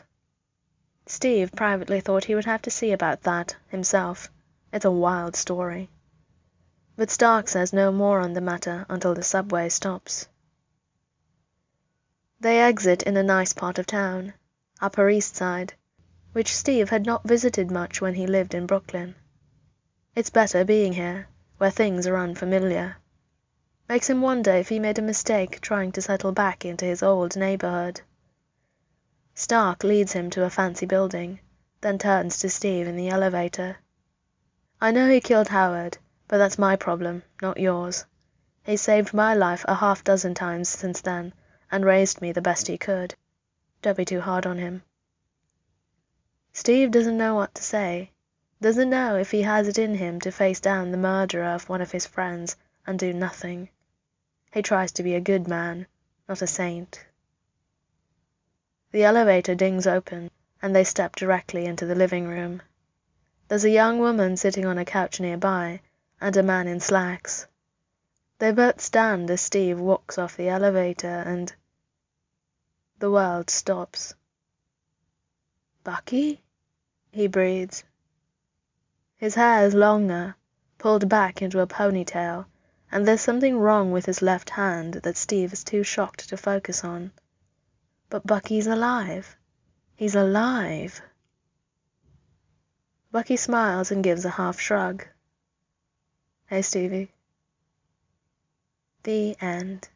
Steve privately thought he would have to see about that himself. It's a wild story. But Stark says no more on the matter until the subway stops. They exit in a nice part of town, Upper East Side, which Steve had not visited much when he lived in Brooklyn. It's better being here, where things are unfamiliar. Makes him wonder if he made a mistake trying to settle back into his old neighborhood. Stark leads him to a fancy building, then turns to Steve in the elevator. "I know he killed Howard, but that's my problem, not yours. He saved my life a half-dozen times since then, and raised me the best he could. Don't be too hard on him." Steve doesn't know what to say, doesn't know if he has it in him to face down the murderer of one of his friends and do nothing. He tries to be a good man, not a saint. The elevator dings open, and they step directly into the living room. There's a young woman sitting on a couch nearby, and a man in slacks. They both stand as Steve walks off the elevator, and the world stops. "Bucky?" he breathes. His hair is longer, pulled back into a ponytail, and there's something wrong with his left hand that Steve is too shocked to focus on. But Bucky's alive. He's alive. Bucky smiles and gives a half shrug. Hey, Stevie. The end.